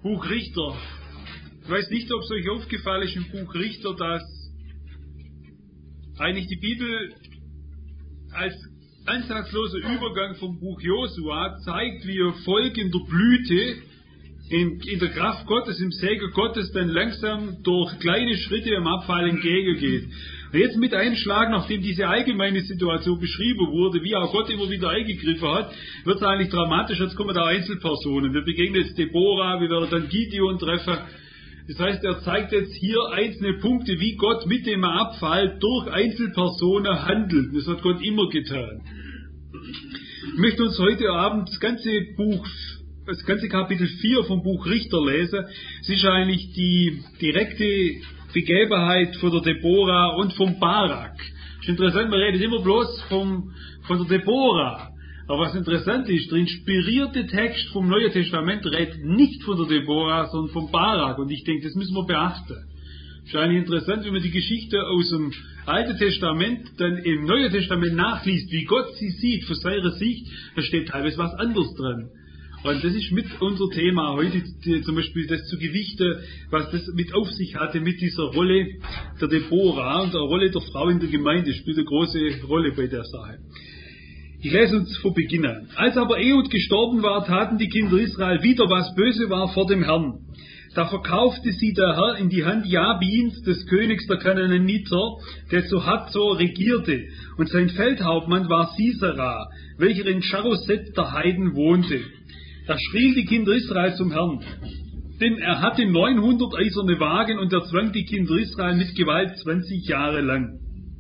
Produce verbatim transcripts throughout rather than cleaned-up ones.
Buch Richter. Ich weiß nicht, ob es euch aufgefallen ist im Buch Richter, dass eigentlich die Bibel als ansatzloser Übergang vom Buch Josua zeigt, wie ihr Volk in der Blüte, in, in der Kraft Gottes, im Segen Gottes dann langsam durch kleine Schritte im Abfall entgegengeht. Und jetzt mit einem Schlag, nachdem diese allgemeine Situation beschrieben wurde, wie auch Gott immer wieder eingegriffen hat, wird es eigentlich dramatisch. Jetzt kommen da Einzelpersonen. Wir begegnen jetzt Deborah, wir werden dann Gideon treffen. Das heißt, er zeigt jetzt hier einzelne Punkte, wie Gott mit dem Abfall durch Einzelpersonen handelt. Das hat Gott immer getan. Ich möchte uns heute Abend das ganze Buch, das ganze Kapitel vier vom Buch Richter lesen. Es ist eigentlich die direkte Begebenheit von der Deborah und vom Barak. Das ist interessant, man redet immer bloß vom, von der Deborah. Aber was interessant ist, der inspirierte Text vom Neuen Testament redet nicht von der Deborah, sondern vom Barak. Und ich denke, das müssen wir beachten. Es ist eigentlich interessant, wenn man die Geschichte aus dem Alten Testament dann im Neuen Testament nachliest, wie Gott sie sieht, von seiner Sicht, da steht teilweise was anderes dran. Und das ist mit unser Thema heute, die, zum Beispiel das zu gewichten, was das mit auf sich hatte, mit dieser Rolle der Deborah und der Rolle der Frau in der Gemeinde, spielt eine große Rolle bei der Sache. Ich lese uns von Beginn an. Als aber Ehud gestorben war, taten die Kinder Israel wieder, was böse war vor dem Herrn. Da verkaufte sie der Herr in die Hand Jabins, des Königs der Kanaaniter, der zu Hazor regierte, und sein Feldhauptmann war Sisera, welcher in Charoset der Heiden wohnte. Da schrien die Kinder Israel zum Herrn, denn er hatte neunhundert eiserne Wagen und er zwang die Kinder Israel mit Gewalt zwanzig Jahre lang.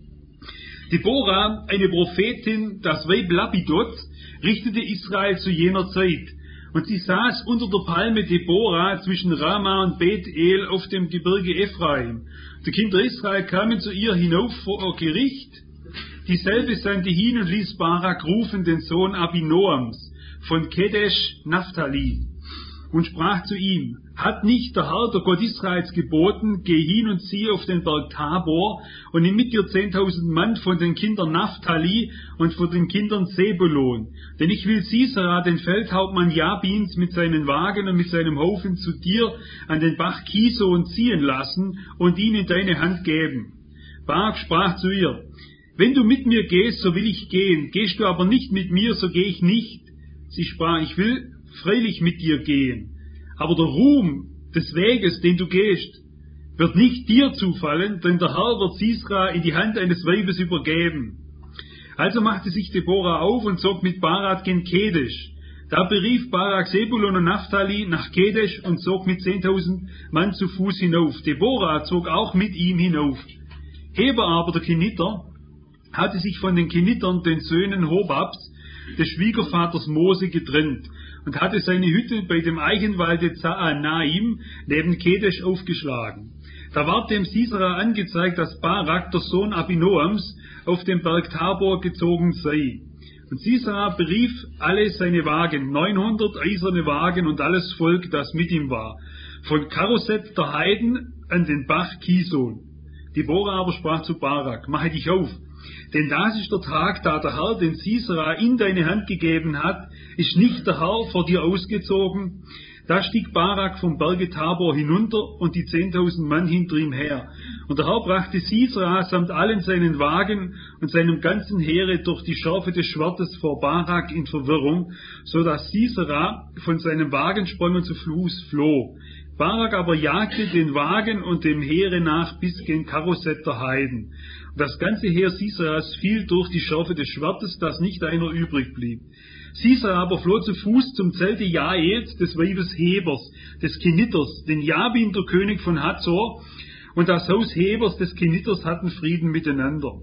Deborah, eine Prophetin, das Weib Lapidot, richtete Israel zu jener Zeit. Und sie saß unter der Palme Deborah zwischen Rama und Bethel auf dem Gebirge Ephraim. Die Kinder Israel kamen zu ihr hinauf vor Gericht. Dieselbe sandte hin und ließ Barak rufen, den Sohn Abinoams, von Kedesh Naphtali, und sprach zu ihm, hat nicht der Herr, der Gott Israels, geboten, geh hin und zieh auf den Berg Tabor und nimm mit dir zehntausend Mann von den Kindern Naphtali und von den Kindern Sebulon. Denn ich will Sisera, den Feldhauptmann Jabins, mit seinen Wagen und mit seinem Haufen zu dir an den Bach Kison ziehen lassen und ihn in deine Hand geben. Barak sprach zu ihr, wenn du mit mir gehst, so will ich gehen, gehst du aber nicht mit mir, so gehe ich nicht. Sie sprach, ich will freilich mit dir gehen, aber der Ruhm des Weges, den du gehst, wird nicht dir zufallen, denn der Herr wird Sisera in die Hand eines Weibes übergeben. Also machte sich Deborah auf und zog mit Barak gen Kedesh. Da berief Barak Sebulon und Naphtali nach Kedesh und zog mit zehntausend Mann zu Fuß hinauf. Deborah zog auch mit ihm hinauf. Heber aber, der Keniter, hatte sich von den Kenitern, den Söhnen Hobabs, des Schwiegervaters Mose, getrennt und hatte seine Hütte bei dem Eichenwalde Zaanaim neben Kedesh aufgeschlagen. Da ward dem Sisera angezeigt, dass Barak, der Sohn Abinoams, auf den Berg Tabor gezogen sei. Und Sisera berief alle seine Wagen, neunhundert eiserne Wagen und alles Volk, das mit ihm war, von Charoset der Heiden an den Bach Kison. Deborah aber sprach zu Barak, mache dich auf, denn das ist der Tag, da der Herr den Sisera in deine Hand gegeben hat, ist nicht der Herr vor dir ausgezogen. Da stieg Barak vom Berge Tabor hinunter und die zehntausend Mann hinter ihm her. Und der Herr brachte Sisera samt allen seinen Wagen und seinem ganzen Heere durch die Schärfe des Schwertes vor Barak in Verwirrung, so dass Sisera von seinem Wagen sprang und zu Fuß floh. Barak aber jagte den Wagen und dem Heere nach bis gen Charoset der Heiden. Und das ganze Heer Siseras fiel durch die Schärfe des Schwertes, dass nicht einer übrig blieb. Sisera aber floh zu Fuß zum Zelte Jaels, des Weibes Hebers, des Keniters, den Jabin, der König von Hazor, und das Haus Hebers des Keniters hatten Frieden miteinander.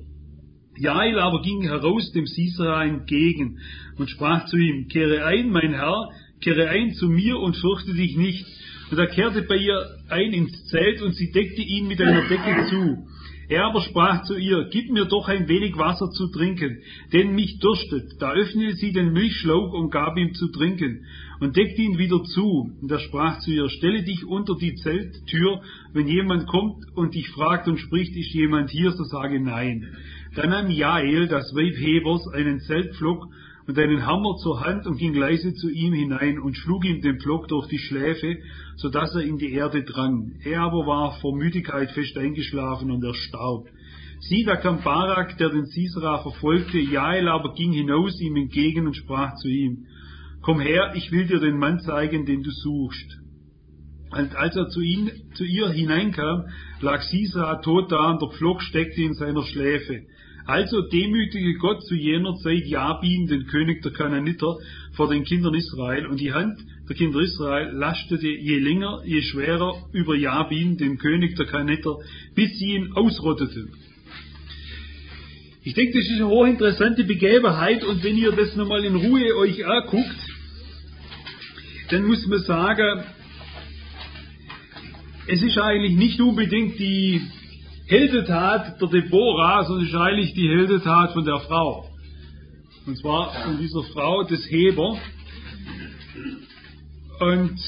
Jael aber ging heraus dem Sisera entgegen und sprach zu ihm, kehre ein, mein Herr, kehre ein zu mir und fürchte dich nicht. Und er kehrte bei ihr ein ins Zelt und sie deckte ihn mit einer Decke zu. Er aber sprach zu ihr, gib mir doch ein wenig Wasser zu trinken, denn mich dürstet. Da öffnete sie den Milchschlauch und gab ihm zu trinken und deckte ihn wieder zu. Und er sprach zu ihr, stelle dich unter die Zelttür, wenn jemand kommt und dich fragt und spricht, ist jemand hier, so sage nein. Dann nahm Jael, das Weib Hebers, einen Zeltpflock und einen Hammer zur Hand und ging leise zu ihm hinein und schlug ihm den Pflock durch die Schläfe, so dass er in die Erde drang. Er aber war vor Müdigkeit fest eingeschlafen und er starb. Sieh, da kam Barak, der den Sisera verfolgte, Jael aber ging hinaus ihm entgegen und sprach zu ihm: Komm her, ich will dir den Mann zeigen, den du suchst. Und als er zu, ihn, zu ihr hineinkam, lag Sisera tot da und der Pflock steckte in seiner Schläfe. Also demütige Gott zu jener Zeit Jabin, den König der Kanaaniter, vor den Kindern Israel, und die Hand der Kinder Israel lastete je länger, je schwerer über Jabin, den König der Kanaaniter, bis sie ihn ausrotteten. Ich denke, das ist eine hochinteressante Begebenheit, und wenn ihr das nochmal in Ruhe euch anguckt, dann muss man sagen, es ist eigentlich nicht unbedingt die Heldentat der Deborah, sondern es ist eigentlich die Heldentat von der Frau. Und zwar von dieser Frau des Heber. Und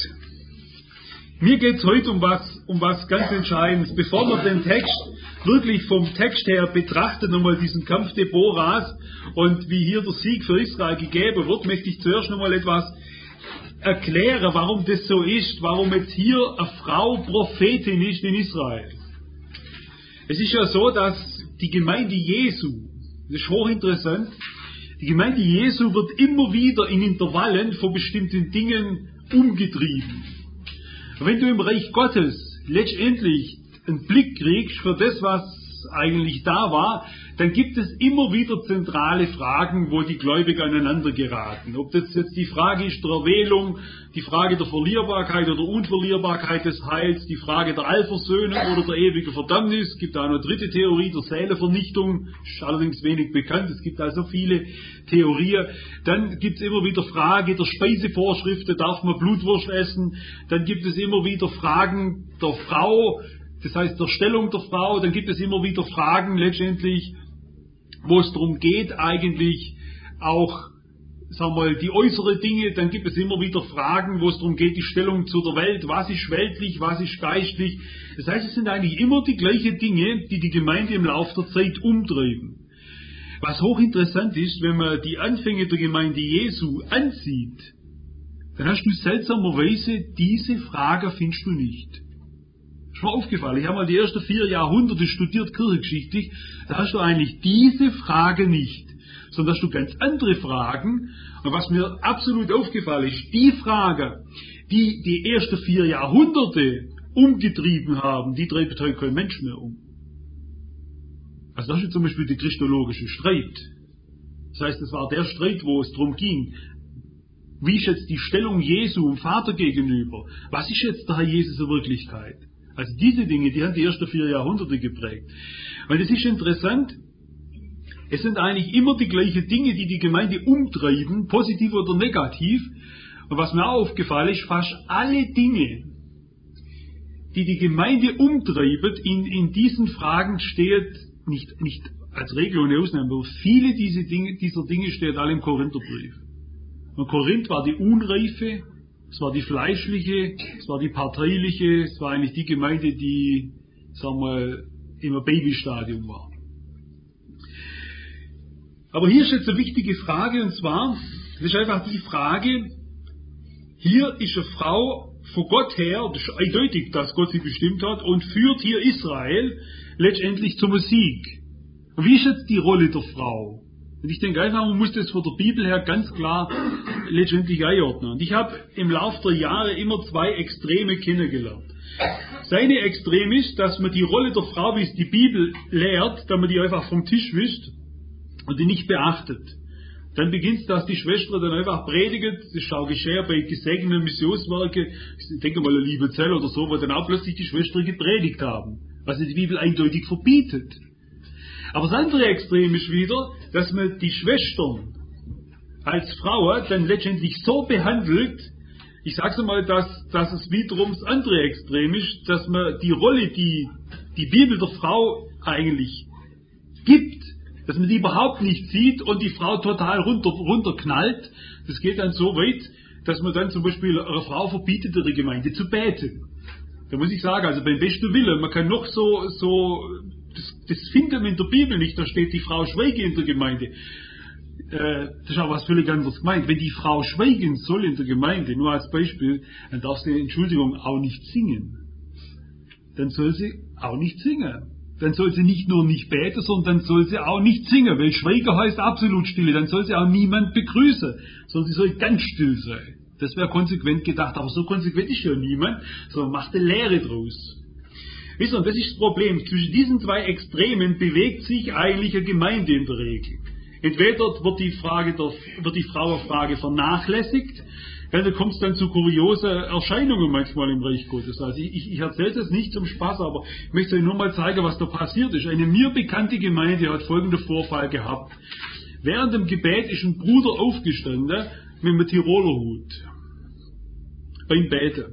mir geht es heute um was, um was ganz Entscheidendes. Bevor wir den Text wirklich vom Text her betrachten, nochmal diesen Kampf Deborahs und wie hier der Sieg für Israel gegeben wird, möchte ich zuerst nochmal etwas erklären, warum das so ist, warum jetzt hier eine Frau Prophetin ist in Israel. Es ist ja so, dass die Gemeinde Jesu, das ist hochinteressant, die Gemeinde Jesu wird immer wieder in Intervallen von bestimmten Dingen umgetrieben. Und wenn du im Reich Gottes letztendlich einen Blick kriegst für das, was eigentlich da war, dann gibt es immer wieder zentrale Fragen, wo die Gläubigen aneinander geraten. Ob das jetzt die Frage ist der Erwählung, die Frage der Verlierbarkeit oder Unverlierbarkeit des Heils, die Frage der Allversöhnung oder der ewigen Verdammnis. Es gibt auch eine dritte Theorie der Seelenvernichtung, ist allerdings wenig bekannt, es gibt also viele Theorien. Dann gibt es immer wieder Frage der Speisevorschriften, darf man Blutwurst essen? Dann gibt es immer wieder Fragen der Frau, das heißt der Stellung der Frau. Dann gibt es immer wieder Fragen letztendlich, wo es darum geht, eigentlich auch, sagen wir mal, die äußeren Dinge. Dann gibt es immer wieder Fragen, wo es darum geht, die Stellung zu der Welt, was ist weltlich, was ist geistlich. Das heißt, es sind eigentlich immer die gleichen Dinge, die die Gemeinde im Laufe der Zeit umtreiben. Was hochinteressant ist, wenn man die Anfänge der Gemeinde Jesu ansieht, dann hast du seltsamerweise diese Frage findest du nicht. Ist mir aufgefallen, ich habe mal die ersten vier Jahrhunderte studiert, kirchengeschichtlich, da hast du eigentlich diese Frage nicht, sondern hast du ganz andere Fragen. Und was mir absolut aufgefallen ist, die Frage, die die ersten vier Jahrhunderte umgetrieben haben, die treibt heute kein Mensch mehr um. Also das ist zum Beispiel der christologische Streit. Das heißt, es war der Streit, wo es darum ging, wie ist jetzt die Stellung Jesu dem Vater gegenüber? Was ist jetzt der Herr Jesus in Wirklichkeit? Also diese Dinge, die haben die ersten vier Jahrhunderte geprägt. Weil das ist interessant, es sind eigentlich immer die gleichen Dinge, die die Gemeinde umtreiben, positiv oder negativ. Und was mir auch aufgefallen ist, fast alle Dinge, die die Gemeinde umtreiben, in, in diesen Fragen steht, nicht, nicht als Regel ohne Ausnahme, aber viele diese Dinge, dieser Dinge steht alle im Korintherbrief. Und Korinth war die Unreife, es war die fleischliche, es war die parteiliche, es war eigentlich die Gemeinde, die, sagen wir mal, im Babystadium war. Aber hier ist jetzt eine wichtige Frage, und zwar, das ist einfach die Frage, hier ist eine Frau von Gott her, das ist eindeutig, dass Gott sie bestimmt hat, und führt hier Israel letztendlich zum Sieg. Und wie ist jetzt die Rolle der Frau? Und ich denke einfach, man muss das von der Bibel her ganz klar letztendlich einordnen. Und ich habe im Laufe der Jahre immer zwei Extreme kennengelernt. Das eine Extrem ist, dass man die Rolle der Frau, wie es die Bibel lehrt, dass man die einfach vom Tisch wischt und die nicht beachtet. Dann beginnt es, dass die Schwester dann einfach predigen, das ist auch geschehen bei gesegneten Missionswerken, ich denke mal eine Liebezell oder so, wo dann auch plötzlich die Schwestern gepredigt haben, was die Bibel eindeutig verbietet. Aber das andere Extrem ist wieder, dass man die Schwestern als Frauen dann letztendlich so behandelt, ich sage es mal, dass, dass es wiederum das andere Extrem ist, dass man die Rolle, die die Bibel der Frau eigentlich gibt, dass man die überhaupt nicht sieht und die Frau total runter, runterknallt. Das geht dann so weit, dass man dann zum Beispiel einer Frau verbietet, in der Gemeinde zu beten. Da muss ich sagen, also beim besten Willen, man kann noch so, so das, das findet man in der Bibel nicht, da steht, die Frau schweige in der Gemeinde. äh, das ist auch was völlig anderes gemeint. Wenn die Frau schweigen soll in der Gemeinde, nur als Beispiel, dann darf sie, Entschuldigung, auch nicht singen. Dann soll sie auch nicht singen. Dann soll sie nicht nur nicht beten, sondern dann soll sie auch nicht singen, weil Schweigen heißt absolut Stille. Dann soll sie auch niemand begrüßen, sondern sie soll ganz still sein. Das wäre konsequent gedacht, aber so konsequent ist ja niemand, sondern macht eine Lehre draus. Wisst ihr, und das ist das Problem. Zwischen diesen zwei Extremen bewegt sich eigentlich eine Gemeinde in der Regel. Entweder wird die, Frage der, wird die Frauenfrage vernachlässigt, ja, da kommt es dann zu kuriosen Erscheinungen manchmal im Reich Gottes. Also ich, ich, ich erzähle das nicht zum Spaß, aber ich möchte euch nur mal zeigen, was da passiert ist. Eine mir bekannte Gemeinde hat folgenden Vorfall gehabt. Während dem Gebet ist ein Bruder aufgestanden mit einem Tiroler Hut beim Beten.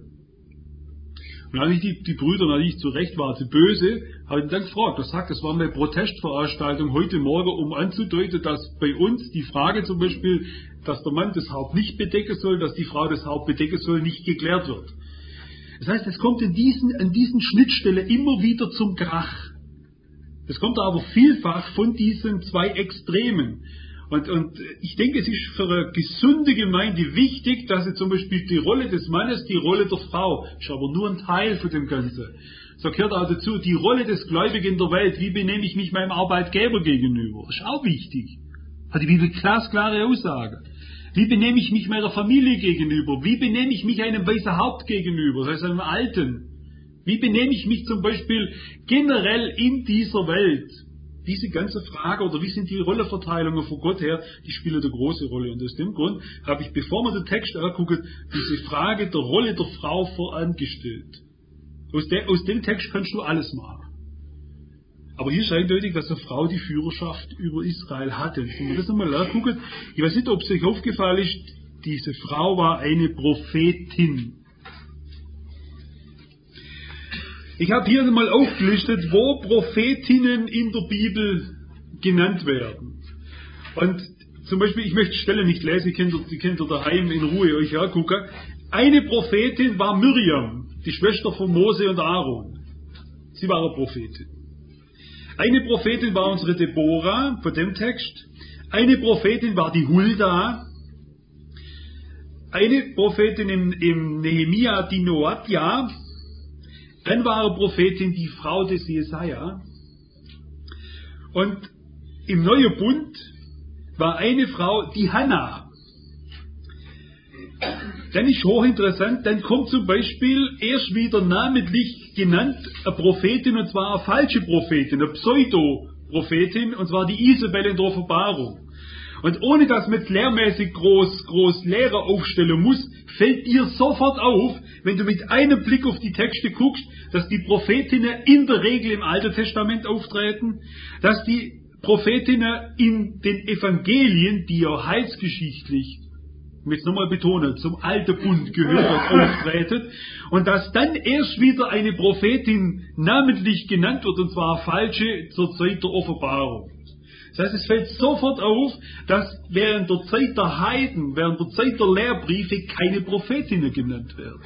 Und dann habe ich die, die Brüder, natürlich zu Recht war sie böse, habe ich dann gefragt, das sagt, das war eine Protestveranstaltung heute Morgen, um anzudeuten, dass bei uns die Frage zum Beispiel, dass der Mann das Haupt nicht bedecken soll, dass die Frau das Haupt bedecken soll, nicht geklärt wird. Das heißt, es kommt in diesen, an diesen Schnittstellen immer wieder zum Krach. Es kommt aber vielfach von diesen zwei Extremen. Und, und ich denke, es ist für eine gesunde Gemeinde wichtig, dass sie zum Beispiel die Rolle des Mannes, die Rolle der Frau, ist aber nur ein Teil von dem Ganzen. So gehört auch dazu, die Rolle des Gläubigen in der Welt, wie benehme ich mich meinem Arbeitgeber gegenüber, ist auch wichtig. Hat die Bibel glasklare Aussage. Wie benehme ich mich meiner Familie gegenüber? Wie benehme ich mich einem weißen Haupt gegenüber, das heißt einem Alten? Wie benehme ich mich zum Beispiel generell in dieser Welt? Diese ganze Frage, oder wie sind die Rollenverteilungen von Gott her, die spielen eine große Rolle. Und aus dem Grund habe ich, bevor man den Text anguckt, diese Frage der Rolle der Frau vorangestellt. Aus, der, aus dem Text kannst du alles machen. Aber hier ist eindeutig, dass eine Frau die Führerschaft über Israel hatte. Wenn man das nochmal anguckt, ich weiß nicht, ob es euch aufgefallen ist, diese Frau war eine Prophetin. Ich habe hier mal aufgelistet, wo Prophetinnen in der Bibel genannt werden. Und zum Beispiel, ich möchte Stelle nicht lesen, die könnt ihr daheim in Ruhe euch angucken. Eine Prophetin war Miriam, die Schwester von Mose und Aaron. Sie war eine Prophetin. Eine Prophetin war unsere Deborah, von dem Text. Eine Prophetin war die Hulda. Eine Prophetin im, im Nehemia, die Noadja. Dann war eine Prophetin die Frau des Jesaja. Und im Neuen Bund war eine Frau die Hannah. Dann ist hochinteressant, dann kommt zum Beispiel erst wieder namentlich genannt eine Prophetin, und zwar eine falsche Prophetin, eine Pseudo-Prophetin, und zwar die Isabel in der Offenbarung. Und ohne dass man jetzt lehrmäßig groß, groß Lehrer aufstellen muss, fällt dir sofort auf, wenn du mit einem Blick auf die Texte guckst, dass die Prophetinnen in der Regel im Alten Testament auftreten, dass die Prophetinnen in den Evangelien, die ja heilsgeschichtlich, ich will es nochmal betonen, zum Alten Bund gehört, auftreten, und dass dann erst wieder eine Prophetin namentlich genannt wird, und zwar falsche, zur Zeit der Offenbarung. Das heißt, es fällt sofort auf, dass während der Zeit der Heiden, während der Zeit der Lehrbriefe keine Prophetinnen genannt werden.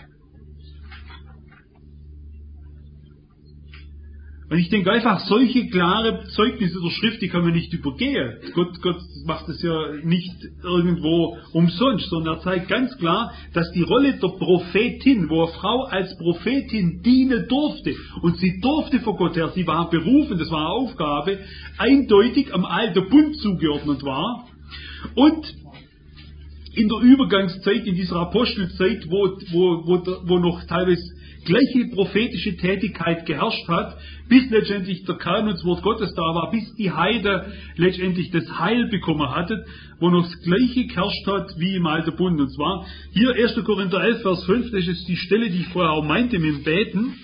Und ich denke einfach, solche klare Zeugnisse der Schrift, die kann man nicht übergehen. Gott, Gott macht es ja nicht irgendwo umsonst, sondern er zeigt ganz klar, dass die Rolle der Prophetin, wo eine Frau als Prophetin dienen durfte, und sie durfte vor Gott her, sie war berufen, das war eine Aufgabe, eindeutig am Alten Bund zugeordnet war. Und in der Übergangszeit, in dieser Apostelzeit, wo, wo, wo, wo noch teilweise gleiche prophetische Tätigkeit geherrscht hat, bis letztendlich der Kanon und das Wort Gottes da war, bis die Heide letztendlich das Heil bekommen hatte, wo noch das gleiche geherrscht hat wie im Alten Bund. Und zwar hier erster Korinther elf, Vers fünf, das ist die Stelle, die ich vorher auch meinte mit dem Beten.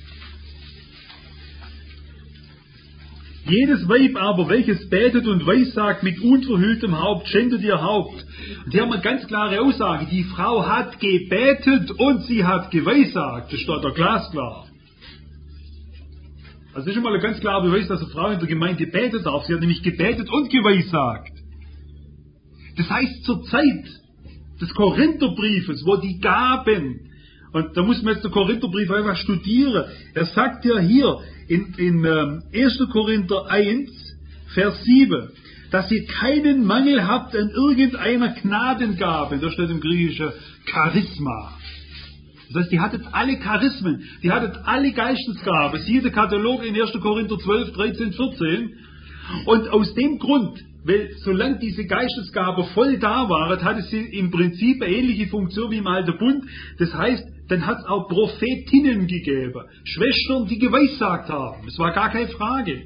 Jedes Weib aber, welches betet und weissagt mit unverhülltem Haupt, schändet ihr Haupt. Und hier haben wir eine ganz klare Aussage. Die Frau hat gebetet und sie hat geweissagt. Das steht da glasklar. Also das ist schon mal ein ganz klarer Beweis, dass eine Frau in der Gemeinde beten darf. Sie hat nämlich gebetet und geweissagt. Das heißt, zur Zeit des Korintherbriefes, wo die Gaben, und da muss man jetzt den Korintherbrief einfach studieren. Er sagt ja hier in, in ähm, erster Korinther eins, Vers sieben, dass ihr keinen Mangel habt an irgendeiner Gnadengabe. Da steht im Griechischen Charisma. Das heißt, die hattet alle Charismen, die hattet alle Geistesgaben. Siehe der Katalog in erster Korinther zwölf, dreizehn, vierzehn. Und aus dem Grund, weil solange diese Geistesgabe voll da waren, hatte sie im Prinzip eine ähnliche Funktion wie im Alten Bund. Das heißt, dann hat es auch Prophetinnen gegeben, Schwestern, die geweissagt haben. Es war gar keine Frage.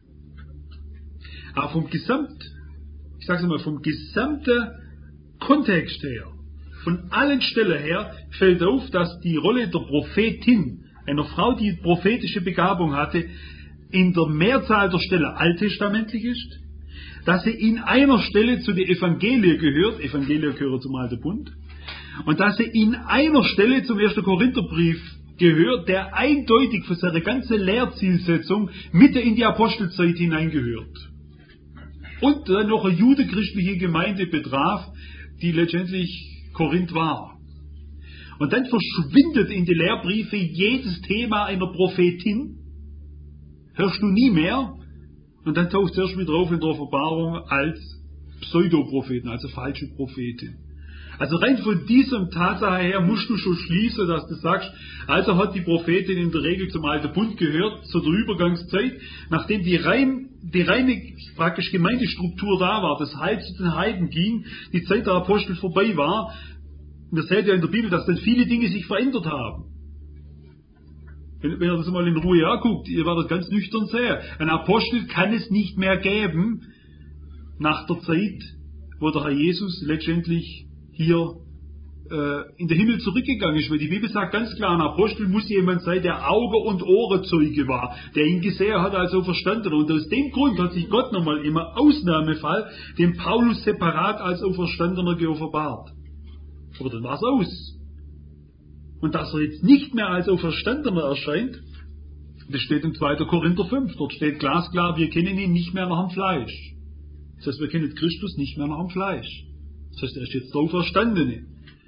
Aber vom Gesamt, ich sage es mal, vom gesamten Kontext her, von allen Stellen her, fällt auf, dass die Rolle der Prophetin, einer Frau, die prophetische Begabung hatte, in der Mehrzahl der Stellen alttestamentlich ist, dass sie in einer Stelle zu den Evangelien gehört, Evangelien gehören zum Alten Bund, und dass sie in einer Stelle zum ersten Korintherbrief gehört, der eindeutig für seine ganze Lehrzielsetzung Mitte in die Apostelzeit hineingehört. Und dann noch eine judenchristliche Gemeinde betraf, die letztendlich Korinth war. Und dann verschwindet in die Lehrbriefe jedes Thema einer Prophetin, hörst du nie mehr, und dann taucht es erst wieder auf in der Offenbarung als Pseudopropheten, also falsche Prophetin. Also rein von diesem Tatsache her musst du schon schließen, dass du sagst, also hat die Prophetin in der Regel zum Alten Bund gehört, zu der Übergangszeit, nachdem die, rein, die reine praktisch Gemeindestruktur da war, das Heil zu den Heiden ging, die Zeit der Apostel vorbei war. Und das seht ihr in der Bibel, dass dann viele Dinge sich verändert haben. Wenn, wenn ihr das mal in Ruhe anguckt, ihr werdet ganz nüchtern sehen. Ein Apostel kann es nicht mehr geben, nach der Zeit, wo der Herr Jesus letztendlich hier äh, in den Himmel zurückgegangen ist. Weil die Bibel sagt ganz klar, ein Apostel muss jemand sein, der Auge- und Ohrenzeuge war, der ihn gesehen hat, also verstanden. Und aus dem Grund hat sich Gott nochmal im Ausnahmefall dem Paulus separat als Auferstandener geoffenbart. Aber dann war es aus. Und dass er jetzt nicht mehr als Auferstandener erscheint, das steht im zweiten Korinther fünf. Dort steht glasklar, wir kennen ihn nicht mehr nach dem Fleisch. Das heißt, wir kennen Christus nicht mehr nach dem Fleisch. Das heißt, er ist jetzt der Auferstandene.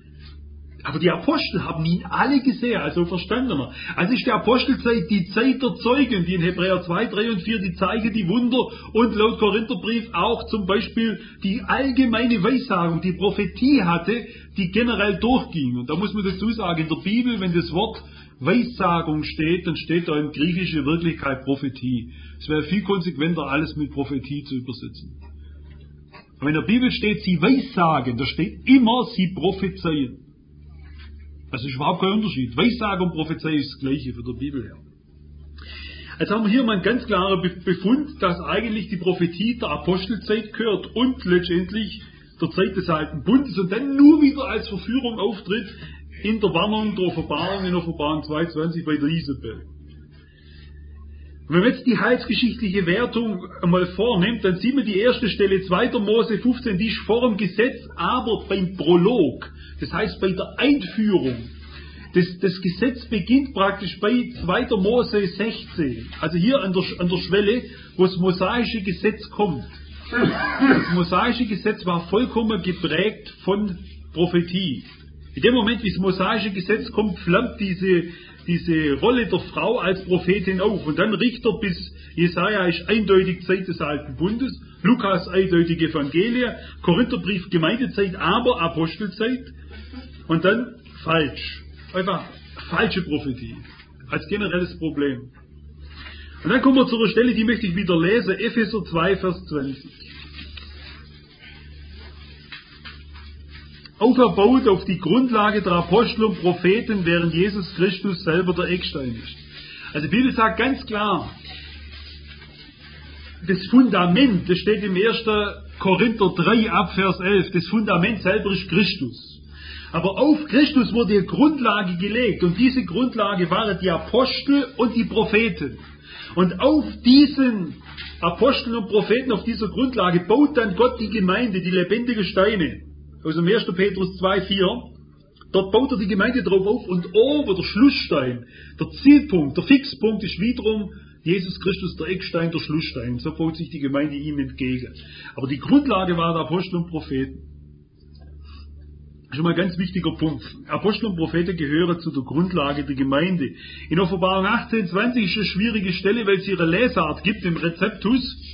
Aber die Apostel haben ihn alle gesehen als Auferstandener. Also ist die Apostelzeit die Zeit der Zeugen, die in Hebräer zwei, drei und vier die Zeichen, die Wunder und laut Korintherbrief auch zum Beispiel die allgemeine Weissagung, die Prophetie hatte, die generell durchging. Und da muss man dazu sagen, in der Bibel, wenn das Wort Weissagung steht, dann steht da in griechischer Wirklichkeit Prophetie. Es wäre viel konsequenter, alles mit Prophetie zu übersetzen. Aber in der Bibel steht, sie weissagen, da steht immer, sie prophezeien. Also ist überhaupt kein Unterschied. Weissage und Prophezei ist das Gleiche von der Bibel her. Jetzt haben wir hier mal einen ganz klaren Befund, dass eigentlich die Prophetie der Apostelzeit gehört und letztendlich der Zeit des Alten Bundes und dann nur wieder als Verführung auftritt in der Warnung der Offenbarung, in Offenbarung zweiundzwanzig bei der Isabel. Und wenn man jetzt die heilsgeschichtliche Wertung einmal vornimmt, dann sieht man die erste Stelle zweiter Mose fünfzehn, die ist vor dem Gesetz, aber beim Prolog, das heißt bei der Einführung. Das, das Gesetz beginnt praktisch bei zweiter Mose sechzehn, also hier an der, an der Schwelle, wo das mosaische Gesetz kommt. Das mosaische Gesetz war vollkommen geprägt von Prophetie. In dem Moment, wie das mosaische Gesetz kommt, flammt diese diese Rolle der Frau als Prophetin auf. Und dann Richter bis Jesaja ist eindeutig Zeit des Alten Bundes, Lukas eindeutig Evangelie, Korintherbrief Gemeindezeit, aber Apostelzeit. Und dann falsch. Einfach falsche Prophetie. Als generelles Problem. Und dann kommen wir zu einer Stelle, die möchte ich wieder lesen. Epheser zwei, Vers zwanzig. Auferbaut auf die Grundlage der Apostel und Propheten, während Jesus Christus selber der Eckstein ist. Also die Bibel sagt ganz klar, das Fundament, das steht im ersten Korinther drei ab Vers elf, das Fundament selber ist Christus. Aber auf Christus wurde die Grundlage gelegt und diese Grundlage waren die Apostel und die Propheten. Und auf diesen Aposteln und Propheten, auf dieser Grundlage baut dann Gott die Gemeinde, die lebendigen Steine. Aus dem ersten Petrus zwei, vier, dort baut er die Gemeinde drauf auf und oben der Schlussstein, der Zielpunkt, der Fixpunkt ist wiederum Jesus Christus, der Eckstein, der Schlussstein. So baut sich die Gemeinde ihm entgegen. Aber die Grundlage war der Apostel und Propheten. Schon mal ein ganz wichtiger Punkt. Apostel und Propheten gehören zu der Grundlage der Gemeinde. In Offenbarung achtzehn, zwanzig ist eine schwierige Stelle, weil es ihre Lesart gibt im Rezeptus.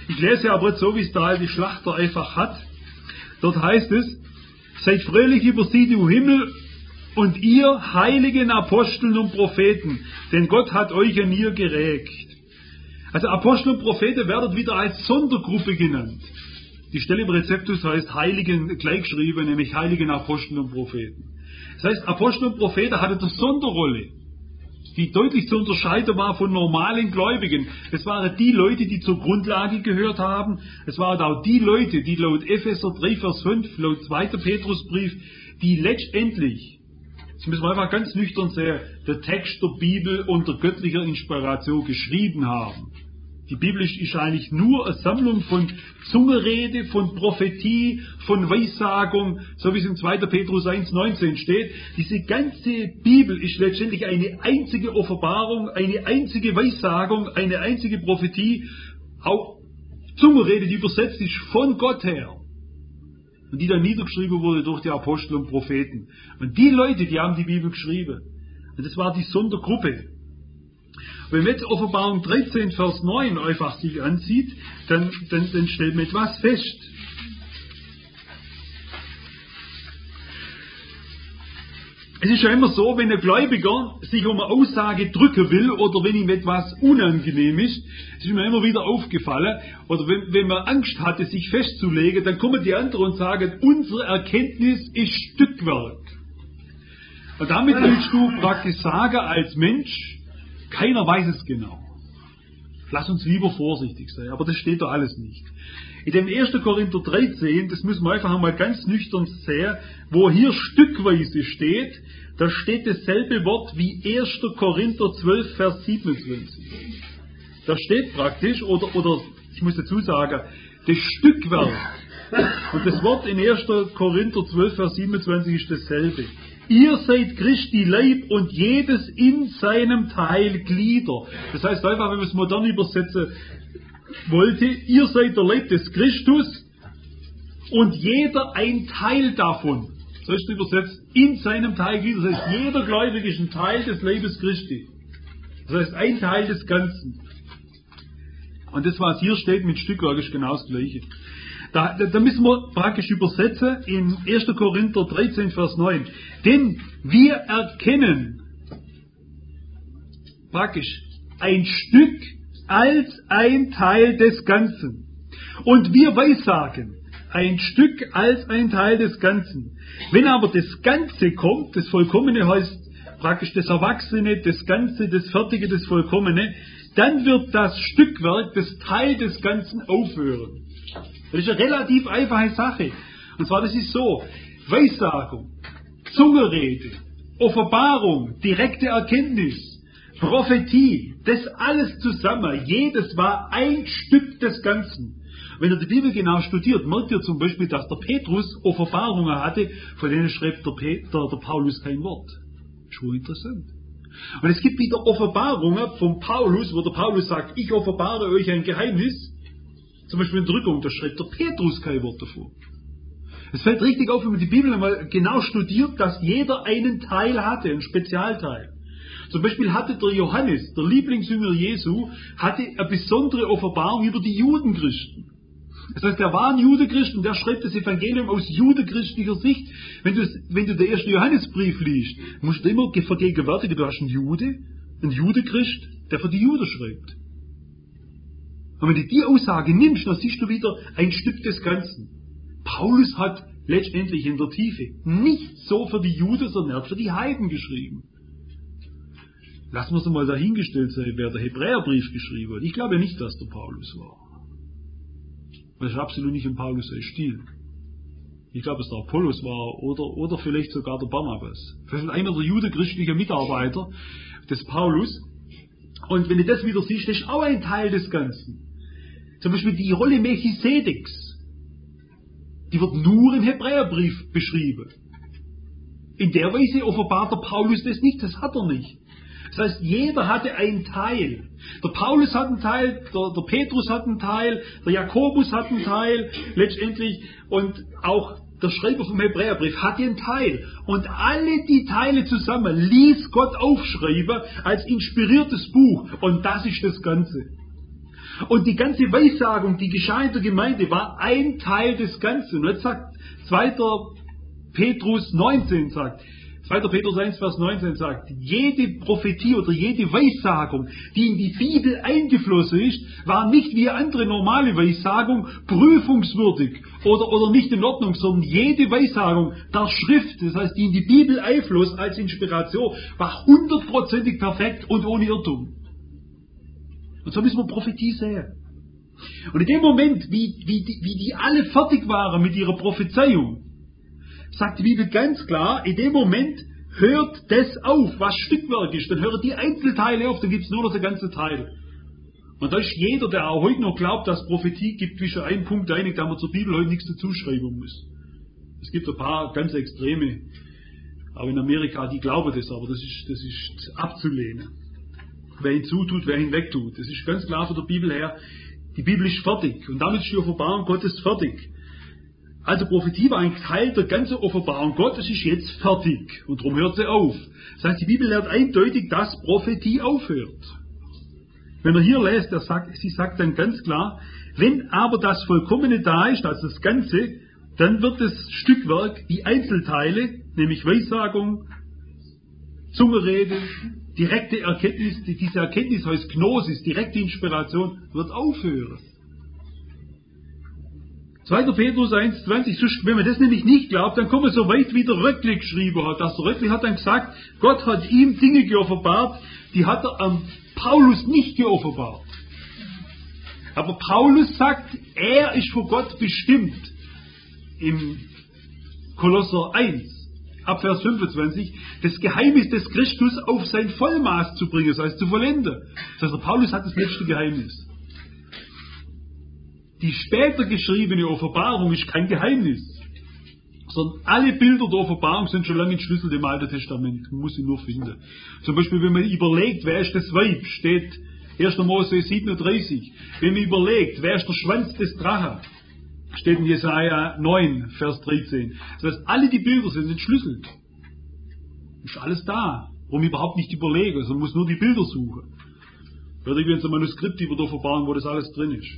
Ich lese aber jetzt so, wie es der alte Schlachter einfach hat. Dort heißt es, seid fröhlich über sie, du Himmel, und ihr heiligen Aposteln und Propheten, denn Gott hat euch an ihr gerecht. Also Apostel und Propheten werden wieder als Sondergruppe genannt. Die Stelle im Rezeptus heißt Heiligen gleichgeschrieben, nämlich Heiligen Apostel und Propheten. Das heißt, Apostel und Propheten hatten eine Sonderrolle, die deutlich zu unterscheiden war von normalen Gläubigen. Es waren die Leute, die zur Grundlage gehört haben. Es waren auch die Leute, die laut Epheser drei, Vers fünf, laut zweiter Petrusbrief, die letztendlich, das müssen wir einfach ganz nüchtern sehen, der Text der Bibel unter göttlicher Inspiration geschrieben haben. Die Bibel ist eigentlich nur eine Sammlung von Zungenrede, von Prophetie, von Weissagung, so wie es in zweiter Petrus eins, neunzehn steht. Diese ganze Bibel ist letztendlich eine einzige Offenbarung, eine einzige Weissagung, eine einzige Prophetie, auch Zungenrede, die übersetzt ist von Gott her. Und die dann niedergeschrieben wurde durch die Apostel und Propheten. Und die Leute, die haben die Bibel geschrieben. Und das war die Sondergruppe. Wenn man jetzt Offenbarung dreizehn, Vers neun einfach sich ansieht, dann, dann, dann stellt man etwas fest. Es ist ja immer so, wenn ein Gläubiger sich um eine Aussage drücken will oder wenn ihm etwas unangenehm ist, es ist mir immer wieder aufgefallen, oder wenn, wenn man Angst hatte, sich festzulegen, dann kommen die anderen und sagen, unsere Erkenntnis ist Stückwerk. Und damit willst du praktisch sagen als Mensch, keiner weiß es genau. Lass uns lieber vorsichtig sein, aber das steht da alles nicht. In dem ersten Korinther dreizehn, das müssen wir einfach einmal ganz nüchtern sehen, wo hier stückweise steht, da steht dasselbe Wort wie erster Korinther zwölf, Vers siebenundzwanzig. Da steht praktisch, oder, oder ich muss dazu sagen, das Stückwerk. Und das Wort in erster Korinther zwölf, Vers siebenundzwanzig ist dasselbe. Ihr seid Christi Leib und jedes in seinem Teil Glieder. Das heißt einfach, wenn man es modern übersetzen wollte, ihr seid der Leib des Christus und jeder ein Teil davon. So ist es übersetzt, in seinem Teil Glieder. Das heißt, jeder Gläubige ist ein Teil des Leibes Christi. Das heißt, ein Teil des Ganzen. Und das, was hier steht mit Stückwerk, ist genau das Gleiche. Da, da, da müssen wir praktisch übersetzen in erster Korinther dreizehn, Vers neun. Denn wir erkennen praktisch ein Stück als ein Teil des Ganzen. Und wir weissagen ein Stück als ein Teil des Ganzen. Wenn aber das Ganze kommt, das Vollkommene heißt praktisch das Erwachsene, das Ganze, das Fertige, das Vollkommene, dann wird das Stückwerk, das Teil des Ganzen aufhören. Das ist eine relativ einfache Sache. Und zwar, das ist so, Weissagung, Zungenrede, Offenbarung, direkte Erkenntnis, Prophetie, das alles zusammen, jedes war ein Stück des Ganzen. Wenn ihr die Bibel genau studiert, merkt ihr zum Beispiel, dass der Petrus Offenbarungen hatte, von denen schreibt der, Peter, der Paulus kein Wort. Schon interessant. Und es gibt wieder Offenbarungen von Paulus, wo der Paulus sagt, ich offenbare euch ein Geheimnis. Zum Beispiel in der Rückung, da schreibt der Petrus kein Wort davor. Es fällt richtig auf, wenn man die Bibel einmal genau studiert, dass jeder einen Teil hatte, einen Spezialteil. Zum Beispiel hatte der Johannes, der Lieblingsjünger Jesu, hatte eine besondere Offenbarung über die Judenchristen. Das heißt, er war ein Judechrist und der schreibt das Evangelium aus judechristlicher Sicht. Wenn du, wenn du den ersten Johannesbrief liest, musst du immer vergegenwärtigen, du hast einen Jude, einen Judechrist, der für die Juden schreibt. Und wenn du die Aussage nimmst, dann siehst du wieder ein Stück des Ganzen. Paulus hat letztendlich in der Tiefe nicht so für die Juden, sondern er hat für die Heiden geschrieben. Lassen wir es mal dahingestellt sein, wer der Hebräerbrief geschrieben hat. Ich glaube nicht, dass der Paulus war. Das ist absolut nicht in Paulus sein Stil. Ich glaube, es der Apollos war oder, oder vielleicht sogar der Barnabas. Vielleicht einer der judechristlichen Mitarbeiter des Paulus. Und wenn du das wieder siehst, das ist auch ein Teil des Ganzen. Zum Beispiel die Rolle Melchisedeks. Die wird nur im Hebräerbrief beschrieben. In der Weise offenbart der Paulus das nicht, das hat er nicht. Das heißt, jeder hatte einen Teil. Der Paulus hat einen Teil, der, der Petrus hat einen Teil, der Jakobus hat einen Teil, letztendlich, und auch der Schreiber vom Hebräerbrief hatte einen Teil. Und alle die Teile zusammen ließ Gott aufschreiben als inspiriertes Buch. Und das ist das Ganze. Und die ganze Weissagung, die geschah in der Gemeinde, war ein Teil des Ganzen. Und jetzt sagt zweiter Petrus neunzehn, sagt, zweiter Petrus eins, Vers neunzehn sagt, jede Prophetie oder jede Weissagung, die in die Bibel eingeflossen ist, war nicht wie andere normale Weissagung prüfungswürdig oder, oder nicht in Ordnung, sondern jede Weissagung der Schrift, das heißt, die in die Bibel einfloss als Inspiration, war hundertprozentig perfekt und ohne Irrtum. Und so müssen wir Prophetie sehen. Und in dem Moment, wie, wie, die, wie die alle fertig waren mit ihrer Prophezeiung, sagt die Bibel ganz klar, in dem Moment hört das auf, was Stückwerk ist. Dann hören die Einzelteile auf, dann gibt es nur noch der ganze Teil. Und da ist jeder, der auch heute noch glaubt, dass es Prophetie gibt, wie schon ein Punkt einig, da man zur Bibel heute nichts dazu schreiben muss. Es gibt ein paar ganz Extreme, auch in Amerika, die glauben das, aber das ist, das ist abzulehnen. Wer hinzutut, wer hinwegtut. Das ist ganz klar von der Bibel her, die Bibel ist fertig. Und damit ist die Offenbarung Gottes fertig. Also Prophetie war ein Teil der ganzen Offenbarung Gottes, ist jetzt fertig. Und darum hört sie auf. Das heißt, die Bibel lehrt eindeutig, dass Prophetie aufhört. Wenn er hier lässt, er sagt, sie sagt dann ganz klar, wenn aber das Vollkommene da ist, also das Ganze, dann wird das Stückwerk, die Einzelteile, nämlich Weissagung, Zungenrede, direkte Erkenntnis, diese Erkenntnis heißt Gnosis, direkte Inspiration, wird aufhören. zweiter Petrus eins zwanzig, wenn man das nämlich nicht glaubt, dann kommen wir so weit, wie der Röckli geschrieben hat. Das der Röckli hat dann gesagt, Gott hat ihm Dinge geoffenbart, die hat er am Paulus nicht geoffenbart. Aber Paulus sagt, er ist von Gott bestimmt, im Kolosser eins, ab Vers fünfundzwanzig, das Geheimnis des Christus auf sein Vollmaß zu bringen, das heißt zu vollenden. Das heißt, der Paulus hat das letzte Geheimnis. Die später geschriebene Offenbarung ist kein Geheimnis, sondern alle Bilder der Offenbarung sind schon lange entschlüsselt im Alten Testament. Man muss sie nur finden. Zum Beispiel, wenn man überlegt, wer ist das Weib, steht erster Mose siebenunddreißig. Wenn man überlegt, wer ist der Schwanz des Drachen, steht in Jesaja neun, Vers dreizehn. Das heißt, alle die Bilder sind entschlüsselt. Ist alles da. Warum überhaupt nicht überlegen? Also man muss nur die Bilder suchen. Hört übrigens ein Manuskript über die Offenbarung, wo das alles drin ist.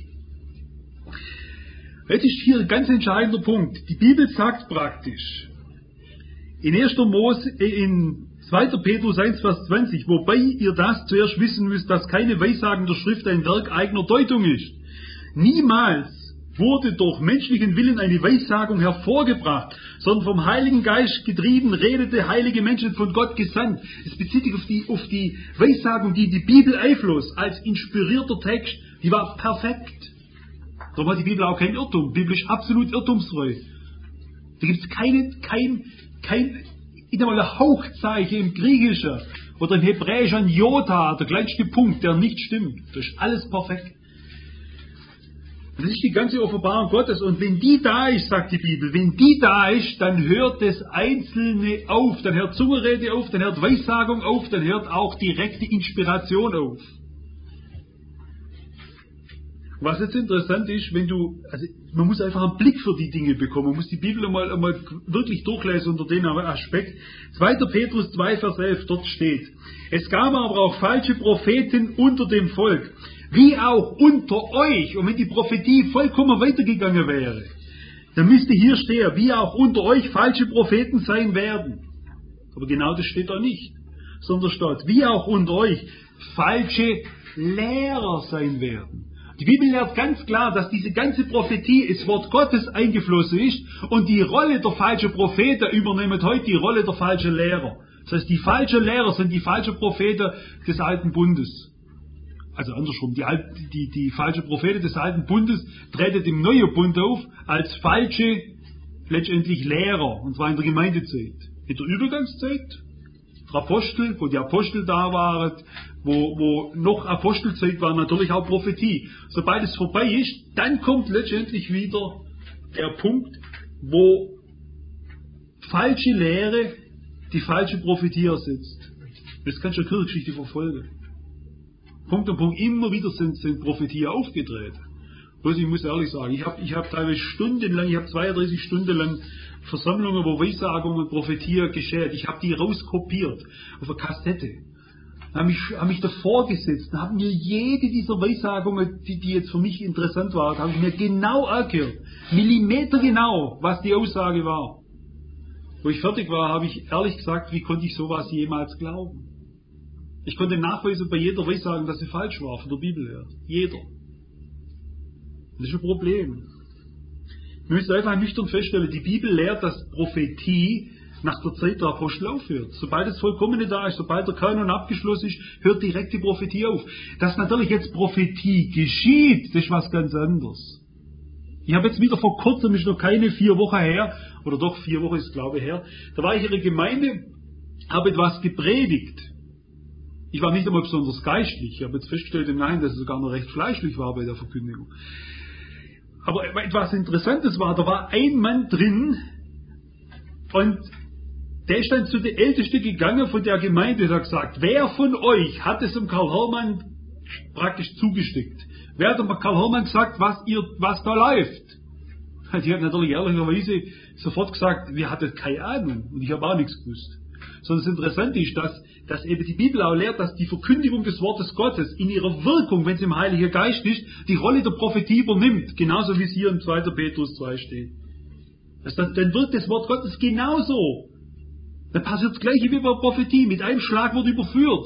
Jetzt ist hier ein ganz entscheidender Punkt. Die Bibel sagt praktisch, in erster Mose, in zweiter Petrus eins, Vers zwanzig, wobei ihr das zuerst wissen müsst, dass keine Weissagung der Schrift ein Werk eigener Deutung ist. Niemals wurde durch menschlichen Willen eine Weissagung hervorgebracht, sondern vom Heiligen Geist getrieben, redete heilige Menschen von Gott gesandt. Es bezieht sich auf die, auf die Weissagung, die in die Bibel einfloss, als inspirierter Text, die war perfekt. Darum hat die Bibel auch kein Irrtum. Die Bibel ist absolut irrtumsfrei. Da gibt es keine, kein, kein, ich sag mal, ein Hauchzeichen im Griechischen oder im Hebräischen ein Jota, der kleinste Punkt, der nicht stimmt. Das ist alles perfekt. Das ist die ganze Offenbarung Gottes. Und wenn die da ist, sagt die Bibel, wenn die da ist, dann hört das Einzelne auf. Dann hört Zungenrede auf, dann hört Weissagung auf, dann hört auch direkte Inspiration auf. Was jetzt interessant ist, wenn du, also man muss einfach einen Blick für die Dinge bekommen, man muss die Bibel einmal, einmal wirklich durchlesen unter dem Aspekt. zweiter Petrus zwei, Vers elf, dort steht, es gab aber auch falsche Propheten unter dem Volk, wie auch unter euch. Und wenn die Prophetie vollkommen weitergegangen wäre, dann müsste hier stehen, wie auch unter euch falsche Propheten sein werden. Aber genau das steht da nicht, sondern steht, wie auch unter euch falsche Lehrer sein werden. Die Bibel lehrt ganz klar, dass diese ganze Prophetie ins Wort Gottes eingeflossen ist und die Rolle der falschen Propheten übernimmt heute die Rolle der falschen Lehrer. Das heißt, die falschen Lehrer sind die falschen Propheten des Alten Bundes. Also andersrum, die, die, die falschen Propheten des Alten Bundes treten im Neuen Bund auf als falsche, letztendlich Lehrer, und zwar in der Gemeindezeit. In der Übergangszeit, der Apostel, wo die Apostel da waren, wo, wo noch Apostelzeit war, natürlich auch Prophetie. Sobald es vorbei ist, dann kommt letztendlich wieder der Punkt, wo falsche Lehre die falsche Prophetie ersetzt. Das kannst du in der Kirchengeschichte verfolgen. Punkt um Punkt, immer wieder sind, sind Prophetien aufgetreten. Bloß ich muss ehrlich sagen, ich habe ich hab teilweise stundenlang, ich habe zweiunddreißig Stunden lang Versammlungen, wo Weissagungen und Prophetien geschehen. Ich habe die rauskopiert auf eine Kassette. habe mich, habe mich davor gesetzt, habe mir jede dieser Weissagungen, die, die jetzt für mich interessant waren, habe ich mir genau angehört, Millimeter genau, was die Aussage war. Wo ich fertig war, habe ich ehrlich gesagt, wie konnte ich sowas jemals glauben? Ich konnte nachweisen bei jeder Weissagung, dass sie falsch war, von der Bibel her. Jeder. Das ist ein Problem. Wir müssen einfach nüchtern feststellen, die Bibel lehrt, dass Prophetie nach der Zeit der Apostel aufhört. Sobald das Vollkommene da ist, sobald der Kanon abgeschlossen ist, hört direkt die Prophetie auf. Dass natürlich jetzt Prophetie geschieht, das ist was ganz anderes. Ich habe jetzt wieder vor kurzem, ist noch keine vier Wochen her, oder doch vier Wochen ist glaube ich her, da war ich in der Gemeinde, habe etwas gepredigt. Ich war nicht einmal besonders geistlich, ich habe jetzt festgestellt im Nachhinein, dass es sogar noch recht fleischlich war bei der Verkündigung. Aber etwas Interessantes war, da war ein Mann drin und der ist dann zu der Ältesten gegangen von der Gemeinde und hat gesagt, wer von euch hat es dem Karl Hermann praktisch zugesteckt? Wer hat dem Karl Hermann gesagt, was, ihr, was da läuft? Die hat natürlich ehrlicherweise sofort gesagt, wir hatten keine Ahnung und ich habe auch nichts gewusst. Sondern das Interessante ist, dass, dass eben die Bibel auch lehrt, dass die Verkündigung des Wortes Gottes in ihrer Wirkung, wenn es im Heiligen Geist ist, die Rolle der Prophetie übernimmt. Genauso wie es hier im zweiten Petrus zwei steht. Also dann, dann wirkt das Wort Gottes genauso. Dann passiert das Gleiche wie bei der Prophetie. Mit einem Schlag wird überführt.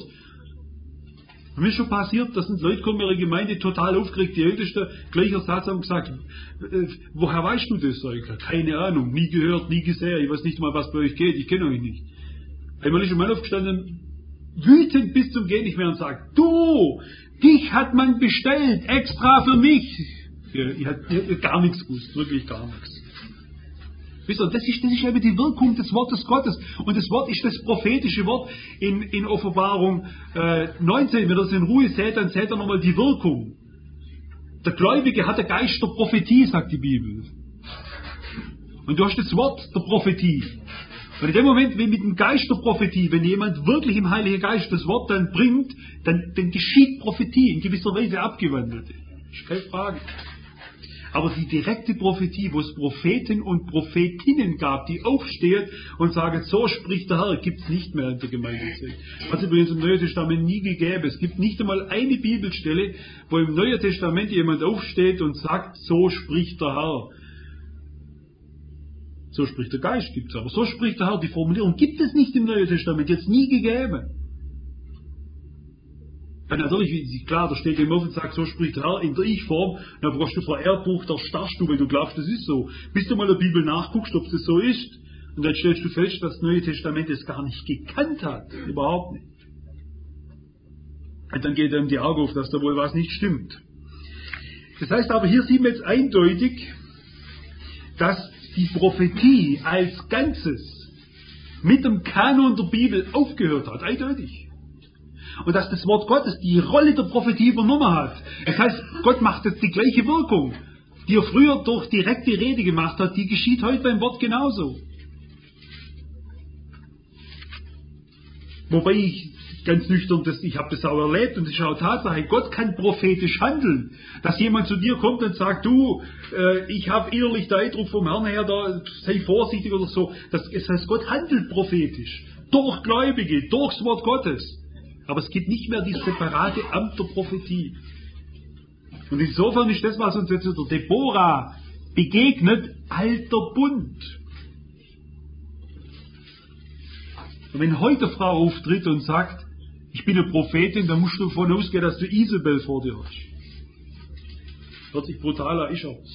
Und mir ist schon passiert, dass Leute kommen in ihre Gemeinde total aufgeregt, die Ältesten, gleicher Satz haben gesagt, äh, woher weißt du das? Sag ich, keine Ahnung, nie gehört, nie gesehen, ich weiß nicht mal, was bei euch geht, ich kenne euch nicht. Einmal ist ein Mann aufgestanden, wütend bis zum Gehen nicht mehr und sagt, du, dich hat man bestellt, extra für mich. Ja, ich habe gar nichts gewusst, wirklich gar nichts. Wisst ihr, das ist, das ist eben die Wirkung des Wortes Gottes. Und das Wort ist das prophetische Wort in, in Offenbarung äh, neunzehn. Wenn ihr es in Ruhe seht, dann seht ihr nochmal die Wirkung. Der Gläubige hat den Geist der Prophetie, sagt die Bibel. Und du hast das Wort der Prophetie. Und in dem Moment, wie mit dem Geist der Prophetie, wenn jemand wirklich im Heiligen Geist das Wort dann bringt, dann, dann geschieht Prophetie in gewisser Weise abgewandelt. Ist keine Frage. Aber die direkte Prophetie, wo es Propheten und Prophetinnen gab, die aufstehen und sagen, so spricht der Herr, gibt es nicht mehr in der Gemeindezeit. Hat es übrigens im Neuen Testament nie gegeben. Es gibt nicht einmal eine Bibelstelle, wo im Neuen Testament jemand aufsteht und sagt, so spricht der Herr. So spricht der Geist, gibt es aber. So spricht der Herr, die Formulierung gibt es nicht im Neuen Testament, jetzt nie gegeben. Ja, natürlich, klar, da steht jemand und sagt, so spricht der Herr in der Ich-Form, dann brauchst du vor Ehrbuch, da starrst du, weil du glaubst, das ist so. Bis du mal in der Bibel nachguckst, ob das so ist, und dann stellst du fest, dass das Neue Testament es gar nicht gekannt hat. Überhaupt nicht. Und dann geht einem die Augen auf, dass da wohl was nicht stimmt. Das heißt aber, hier sieht man jetzt eindeutig, dass die Prophetie als Ganzes mit dem Kanon der Bibel aufgehört hat. Eindeutig. Und dass das Wort Gottes die Rolle der Prophetie übernommen hat. Das heißt, Gott macht jetzt die gleiche Wirkung, die er früher durch direkte Rede gemacht hat, die geschieht heute beim Wort genauso. Wobei ich ganz nüchtern, das, ich habe das auch erlebt und es ist auch Tatsache, Gott kann prophetisch handeln. Dass jemand zu dir kommt und sagt, du, äh, ich habe innerlich den Eindruck vom Herrn her, da sei vorsichtig oder so. Das, das heißt, Gott handelt prophetisch. Durch Gläubige, durchs Wort Gottes. Aber es gibt nicht mehr dieses separate Amt der Prophetie. Und insofern ist das, was uns jetzt der Deborah begegnet, alter Bund. Und wenn heute eine Frau auftritt und sagt, ich bin eine Prophetin, dann musst du davon ausgehen, dass du Isabel vor dir hast. Hört sich brutaler ist auch.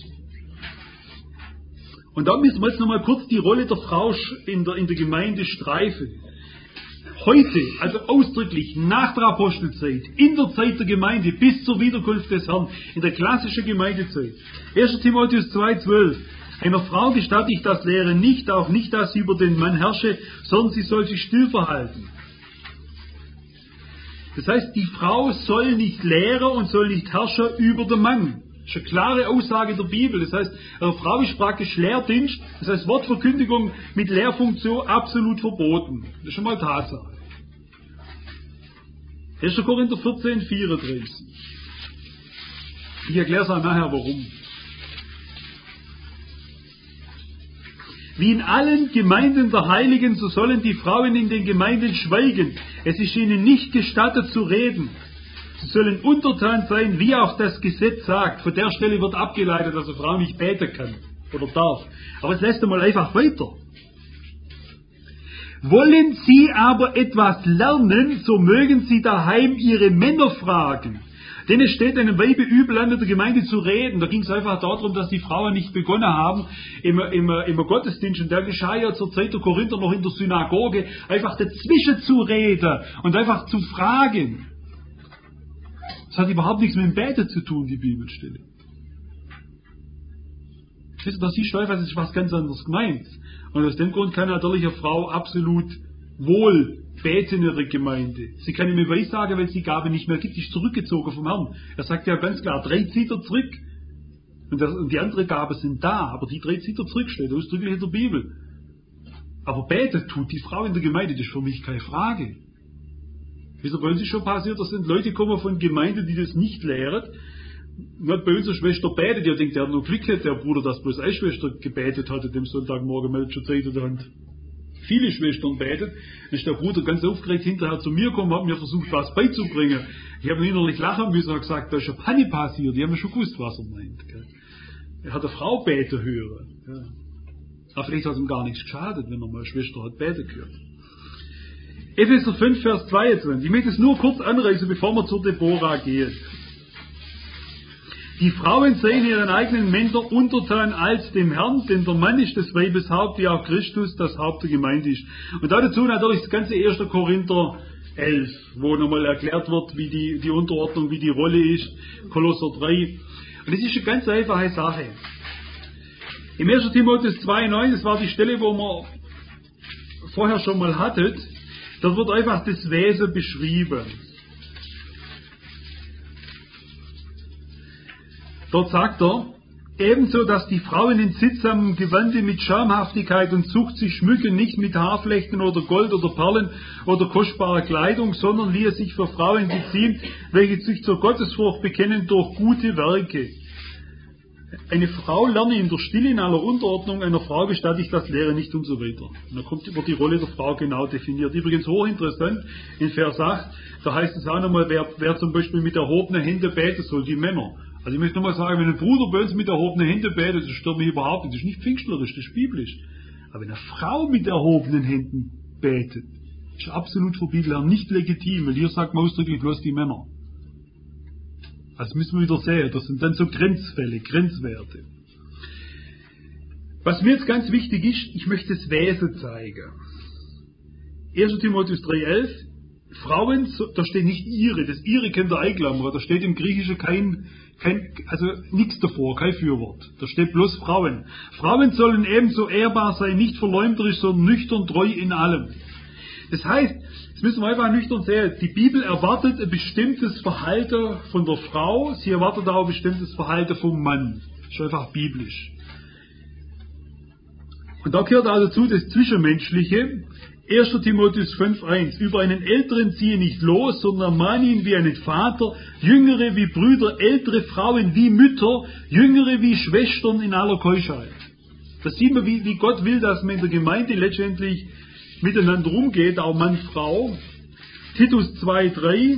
Und da müssen wir jetzt nochmal kurz die Rolle der Frau in der, in der Gemeinde streifen. Heute, also ausdrücklich nach der Apostelzeit, in der Zeit der Gemeinde bis zur Wiederkunft des Herrn, in der klassischen Gemeindezeit. erster Timotheus zwei zwölf. Einer Frau gestatte ich das Lehren nicht, auch nicht, dass sie über den Mann herrsche, sondern sie soll sich still verhalten. Das heißt, die Frau soll nicht Lehrer und soll nicht Herrscher über den Mann. Das ist eine klare Aussage der Bibel. Das heißt, eine Frau ist praktisch Lehrdienst, das heißt Wortverkündigung mit Lehrfunktion absolut verboten. Das ist schon mal Tatsache. erster Korinther vierzehn vierunddreißig. Ich erkläre es auch nachher, warum. Wie in allen Gemeinden der Heiligen, so sollen die Frauen in den Gemeinden schweigen. Es ist ihnen nicht gestattet zu reden. Sie sollen untertan sein, wie auch das Gesetz sagt. Von der Stelle wird abgeleitet, dass eine Frau nicht beten kann oder darf. Aber es lässt einmal einfach weiter. Wollen sie aber etwas lernen, so mögen sie daheim ihre Männer fragen. Denn es steht einem Weibe übel an, in der Gemeinde zu reden. Da ging es einfach darum, dass die Frauen nicht begonnen haben, im, im, im Gottesdienst, und der geschah ja zur Zeit der Korinther noch in der Synagoge, einfach dazwischen zu reden und einfach zu fragen. Das hat überhaupt nichts mit dem Beten zu tun, die Bibelstelle. Das ist einfach, das ist was ganz anderes gemeint. Und aus dem Grund kann natürlich eine Frau absolut wohl beten in ihrer Gemeinde. Sie kann ihm mir weissagen, wenn es die Gabe nicht mehr gibt, die ist zurückgezogen vom Herrn. Er sagt ja ganz klar, drei zieht er zurück. Und, das, und die andere Gabe sind da, aber die drei zieht er zurück, steht ausdrücklich in der Bibel. Aber beten tut die Frau in der Gemeinde, das ist für mich keine Frage. Wisst ihr, bei uns ist schon passiert, da sind Leute gekommen von Gemeinden, die das nicht lehren. Und hat bei unserer Schwester betet, ihr denkt, der hat nur Glück gehabt, der Bruder, dass bloß eine Schwester gebetet hatte, dem Sonntagmorgen meldet schon Zeit in der Hand. Viele Schwestern betet, dann ist der Bruder ganz aufgeregt hinterher zu mir gekommen, hat mir versucht, was beizubringen. Ich habe innerlich lachen müssen und gesagt, da ist eine Panne passiert, die haben ja schon gewusst, was er meint. Gell. Er hat eine Frau beten hören. Ja. Aber vielleicht hat ihm gar nichts geschadet, wenn er mal eine Schwester hat beten gehört. Epheser fünf, Vers zweiundzwanzig. Ich möchte es nur kurz anreißen, bevor wir zur Deborah gehen. Die Frauen seien ihren eigenen Männern untertan als dem Herrn, denn der Mann ist des Weibes Haupt, wie auch Christus das Haupt der Gemeinde ist. Und dazu natürlich das ganze erste Korinther elf, wo nochmal erklärt wird, wie die, die Unterordnung, wie die Rolle ist, Kolosser drei. Und das ist eine ganz einfache Sache. Im ersten Timotheus zwei neun, das war die Stelle, wo wir vorher schon mal hattet, da wird einfach das Wesen beschrieben. Dort sagt er, ebenso, dass die Frauen in sittsamem Gewande mit Schamhaftigkeit und Zucht sich schmücken, nicht mit Haarflechten oder Gold oder Perlen oder kostbarer Kleidung, sondern wie es sich für Frauen geziemt, welche sich zur Gottesfurcht bekennen durch gute Werke. Eine Frau lerne in der Stille in aller Unterordnung, einer Frau gestatte ich das Lehre nicht und so weiter. Und da kommt über die Rolle der Frau genau definiert. Übrigens hochinteressant, in Vers acht, da heißt es auch nochmal, wer, wer zum Beispiel mit erhobenen Händen beten soll, die Männer. Also ich möchte nochmal sagen, wenn ein Bruder bei uns mit erhobenen Händen betet, das stört mich überhaupt nicht, das ist nicht pfingstlerisch, das ist biblisch. Aber wenn eine Frau mit erhobenen Händen betet, ist absolut für Bibelherren nicht legitim, weil hier sagt man ausdrücklich bloß die Männer. Das müssen wir wieder sehen, das sind dann so Grenzfälle, Grenzwerte. Was mir jetzt ganz wichtig ist, ich möchte das Wesen zeigen. erster Timotheus drei elf, Frauen, da steht nicht ihre, das ihre könnt ihr einklammern, da steht im Griechischen kein, kein also nichts davor, kein Fürwort. Da steht bloß Frauen. Frauen sollen ebenso ehrbar sein, nicht verleumderisch, sondern nüchtern, treu in allem. Das heißt, das müssen wir einfach nüchtern sehen, die Bibel erwartet ein bestimmtes Verhalten von der Frau, sie erwartet auch ein bestimmtes Verhalten vom Mann. Das ist einfach biblisch. Und da gehört auch dazu das Zwischenmenschliche. erster Timotheus fünf eins. Über einen Älteren ziehe nicht los, sondern ermahne ihn wie einen Vater, Jüngere wie Brüder, ältere Frauen wie Mütter, Jüngere wie Schwestern in aller Keuschheit. Das sieht man, wie, wie Gott will, dass man in der Gemeinde letztendlich miteinander umgeht, auch Mann, Frau. Titus zwei drei.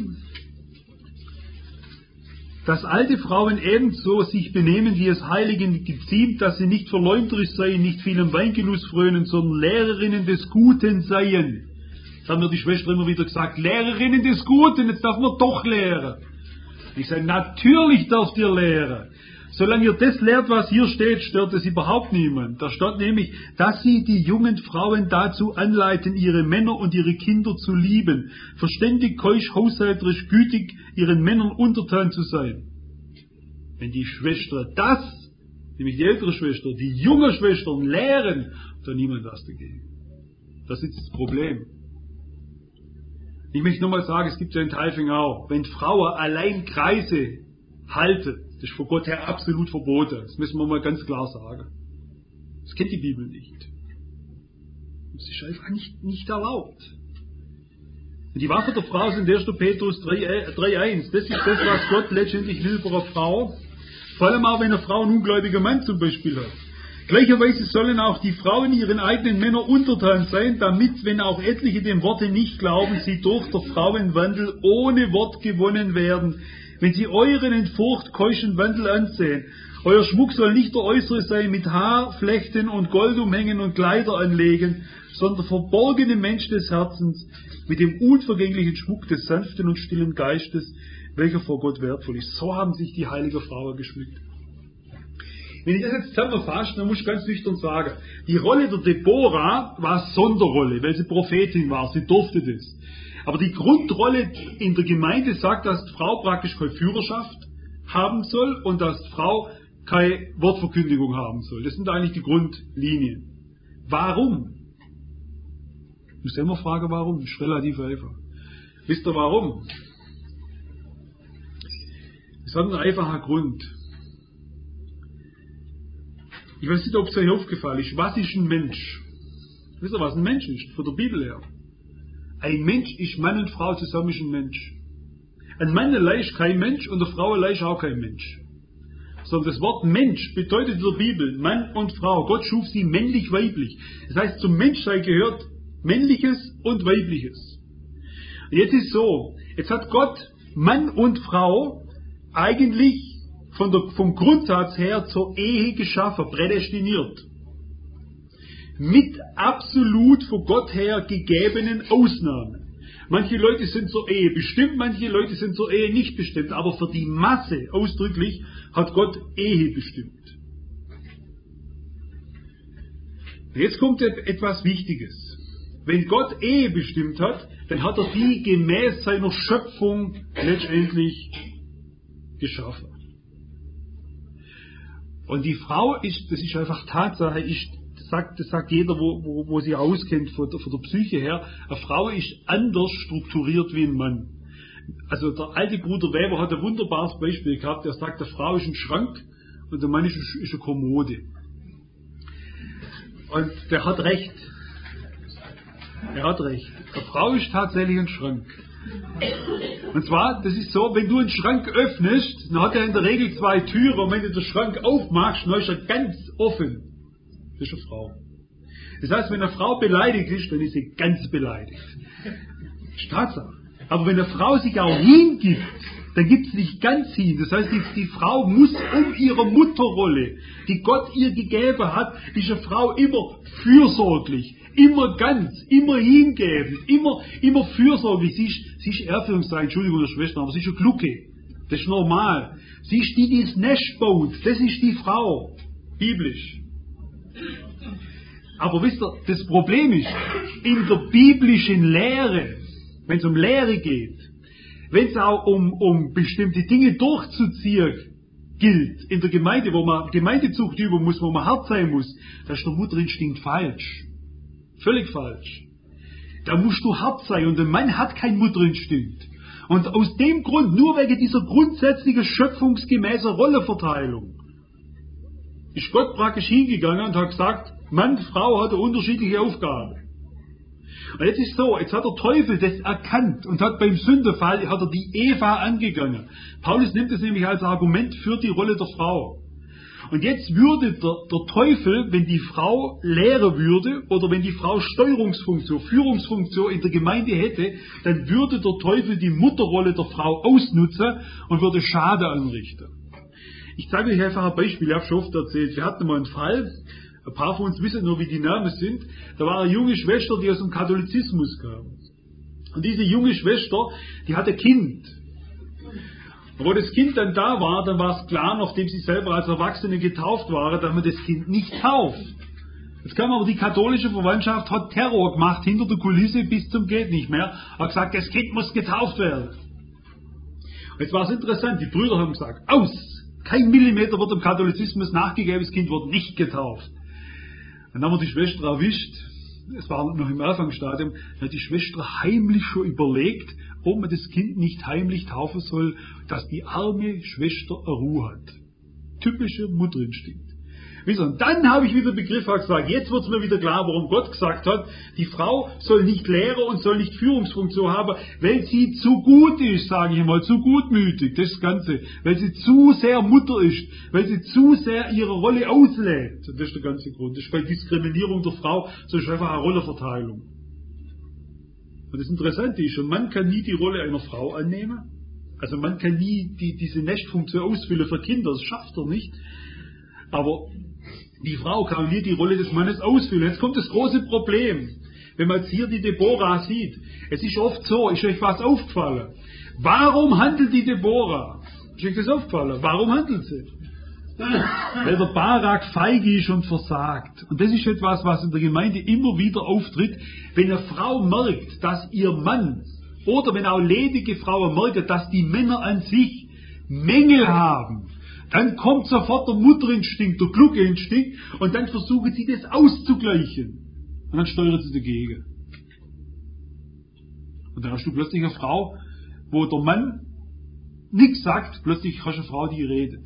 Dass alte Frauen ebenso sich benehmen, wie es Heiligen geziemt, dass sie nicht verleumderisch seien, nicht vielem Weingenuss frönen, sondern Lehrerinnen des Guten seien. Das haben mir die Schwester immer wieder gesagt, Lehrerinnen des Guten, jetzt darf man doch lehren. Ich sage, natürlich dürft ihr lehren. Solange ihr das lehrt, was hier steht, stört es überhaupt niemand. Da steht nämlich, dass sie die jungen Frauen dazu anleiten, ihre Männer und ihre Kinder zu lieben, verständig, keusch, haushälterisch, gütig, ihren Männern untertan zu sein. Wenn die Schwester das, nämlich die ältere Schwester, die junge Schwestern lehren, dann niemand was dagegen. Das ist das Problem. Ich möchte nochmal sagen, es gibt ja in Tailfing auch, wenn Frauen allein Kreise halten, das ist von Gott her absolut verboten. Das müssen wir mal ganz klar sagen. Das kennt die Bibel nicht. Das ist einfach nicht, nicht erlaubt. Und die Waffe der Frau sind erster Petrus drei eins. Das ist das, was Gott letztendlich will für eine Frau. Vor allem auch, wenn eine Frau einen ungläubigen Mann zum Beispiel hat. Gleicherweise sollen auch die Frauen ihren eigenen Männern untertan sein, damit, wenn auch etliche dem Worte nicht glauben, sie durch der Frauenwandel ohne Wort gewonnen werden. Wenn sie euren in Furcht keuschen Wandel ansehen, euer Schmuck soll nicht der äußere sein, mit Haarflechten und Gold umhängen und Kleider anlegen, sondern der verborgene Mensch des Herzens, mit dem unvergänglichen Schmuck des sanften und stillen Geistes, welcher vor Gott wertvoll ist. So haben sich die heiligen Frauen geschmückt. Wenn ich das jetzt zusammenfasse, dann muss ich ganz nüchtern sagen, die Rolle der Deborah war Sonderrolle, weil sie Prophetin war, sie durfte das. Aber die Grundrolle in der Gemeinde sagt, dass die Frau praktisch keine Führerschaft haben soll und dass die Frau keine Wortverkündigung haben soll. Das sind eigentlich die Grundlinien. Warum? Ich muss immer fragen, warum? Das ist relativ einfach. Wisst ihr warum? Das hat einen einfachen Grund. Ich weiß nicht, ob es euch aufgefallen ist. Was ist ein Mensch? Wisst ihr, was ein Mensch ist? Von der Bibel her. Ein Mensch ist Mann und Frau zusammen ist ein Mensch. Ein Mann allein ist kein Mensch und eine Frau allein ist auch kein Mensch. Sondern das Wort Mensch bedeutet in der Bibel Mann und Frau. Gott schuf sie männlich-weiblich. Das heißt, zum Menschsein gehört Männliches und Weibliches. Und jetzt ist so, jetzt hat Gott Mann und Frau eigentlich von der, vom Grundsatz her zur Ehe geschaffen, prädestiniert. Mit absolut von Gott her gegebenen Ausnahmen. Manche Leute sind zur Ehe bestimmt, manche Leute sind zur Ehe nicht bestimmt, aber für die Masse ausdrücklich hat Gott Ehe bestimmt. Jetzt kommt etwas Wichtiges. Wenn Gott Ehe bestimmt hat, dann hat er die gemäß seiner Schöpfung letztendlich geschaffen. Und die Frau ist, das ist einfach Tatsache, ist, das, sagt, das sagt jeder, wo, wo, wo sie auskennt von der, von der Psyche her, eine Frau ist anders strukturiert wie ein Mann. Also der alte Bruder Weber hat ein wunderbares Beispiel gehabt, der sagt, eine Frau ist ein Schrank und der Mann ist, ist eine Kommode. Und der hat recht. Er hat recht. Eine Frau ist tatsächlich ein Schrank. Und zwar, das ist so, wenn du einen Schrank öffnest, dann hat er in der Regel zwei Türen und wenn du den Schrank aufmachst, dann ist er ganz offen. Das ist eine Frau. Das heißt, wenn eine Frau beleidigt ist, dann ist sie ganz beleidigt. Das ist Tatsache. Aber wenn eine Frau sich auch hingibt, dann gibt sie sich ganz hin. Das heißt, die, die Frau muss um ihre Mutterrolle, die Gott ihr gegeben hat, ist eine Frau immer fürsorglich, immer ganz, immer hingebend, immer, immer fürsorglich. Sie ist, sie ist Ehrführungszeichen, Entschuldigung, der Schwester, aber sie ist eine Glucke. Das ist normal. Sie ist die, die das Nest baut. Das ist die Frau. Biblisch. Aber wisst ihr, das Problem ist, in der biblischen Lehre, wenn es um Lehre geht, wenn es auch um, um bestimmte Dinge durchzuziehen gilt, in der Gemeinde, wo man Gemeindezucht üben muss, wo man hart sein muss, da ist der Mutterinstinkt falsch. Völlig falsch. Da musst du hart sein und ein Mann hat keinen Mutterinstinkt. Und aus dem Grund, nur wegen dieser grundsätzlichen schöpfungsgemäßen Rollenverteilung, ist Gott praktisch hingegangen und hat gesagt, Mann, Frau hat eine unterschiedliche Aufgabe. Und jetzt ist so, jetzt hat der Teufel das erkannt und hat beim Sündenfall, hat er die Eva angegangen. Paulus nimmt das nämlich als Argument für die Rolle der Frau. Und jetzt würde der, der Teufel, wenn die Frau lehren würde oder wenn die Frau Steuerungsfunktion, Führungsfunktion in der Gemeinde hätte, dann würde der Teufel die Mutterrolle der Frau ausnutzen und würde Schaden anrichten. Ich zeige euch einfach ein Beispiel, ich habe schon oft erzählt. Wir hatten mal einen Fall, ein paar von uns wissen nur, wie die Namen sind. Da war eine junge Schwester, die aus dem Katholizismus kam. Und diese junge Schwester, die hatte ein Kind. Und wo das Kind dann da war, dann war es klar, nachdem sie selber als Erwachsene getauft waren, dass man das Kind nicht tauft. Jetzt kam aber die katholische Verwandtschaft, hat Terror gemacht hinter der Kulisse bis zum geht nicht mehr, hat gesagt, das Kind muss getauft werden. Und jetzt war es interessant, die Brüder haben gesagt, aus! Kein Millimeter wird dem Katholizismus nachgegeben, das Kind wird nicht getauft. Dann haben wir die Schwester erwischt, es war noch im Anfangsstadium, dann hat die Schwester heimlich schon überlegt, ob man das Kind nicht heimlich taufen soll, dass die arme Schwester eine Ruhe hat. Typischer Mutterinstinkt. Und dann habe ich wieder Begriff gesagt, jetzt wird es mir wieder klar, warum Gott gesagt hat, die Frau soll nicht Lehrer und soll nicht Führungsfunktion haben, weil sie zu gut ist, sage ich mal, zu gutmütig, das Ganze, weil sie zu sehr Mutter ist, weil sie zu sehr ihre Rolle auslebt. Das ist der ganze Grund. Das ist bei Diskriminierung der Frau, so ist einfach eine Rollenverteilung. Und das Interessante ist, ein Mann kann nie die Rolle einer Frau annehmen. Also man kann nie die, diese Nestfunktion ausfüllen für Kinder, das schafft er nicht. Aber die Frau kann nie die Rolle des Mannes ausfüllen. Jetzt kommt das große Problem. Wenn man jetzt hier die Deborah sieht, es ist oft so, ist euch was aufgefallen? Warum handelt die Deborah? Ist euch das aufgefallen? Warum handelt sie? Weil der Barak feige ist und versagt. Und das ist etwas, was in der Gemeinde immer wieder auftritt. Wenn eine Frau merkt, dass ihr Mann, oder wenn auch ledige Frauen merken, dass die Männer an sich Mängel haben, dann kommt sofort der Mutterinstinkt, der kluge Instinkt, und dann versuchen sie das auszugleichen. Und dann steuern sie dagegen. Und dann hast du plötzlich eine Frau, wo der Mann nichts sagt, plötzlich hast du eine Frau, die redet.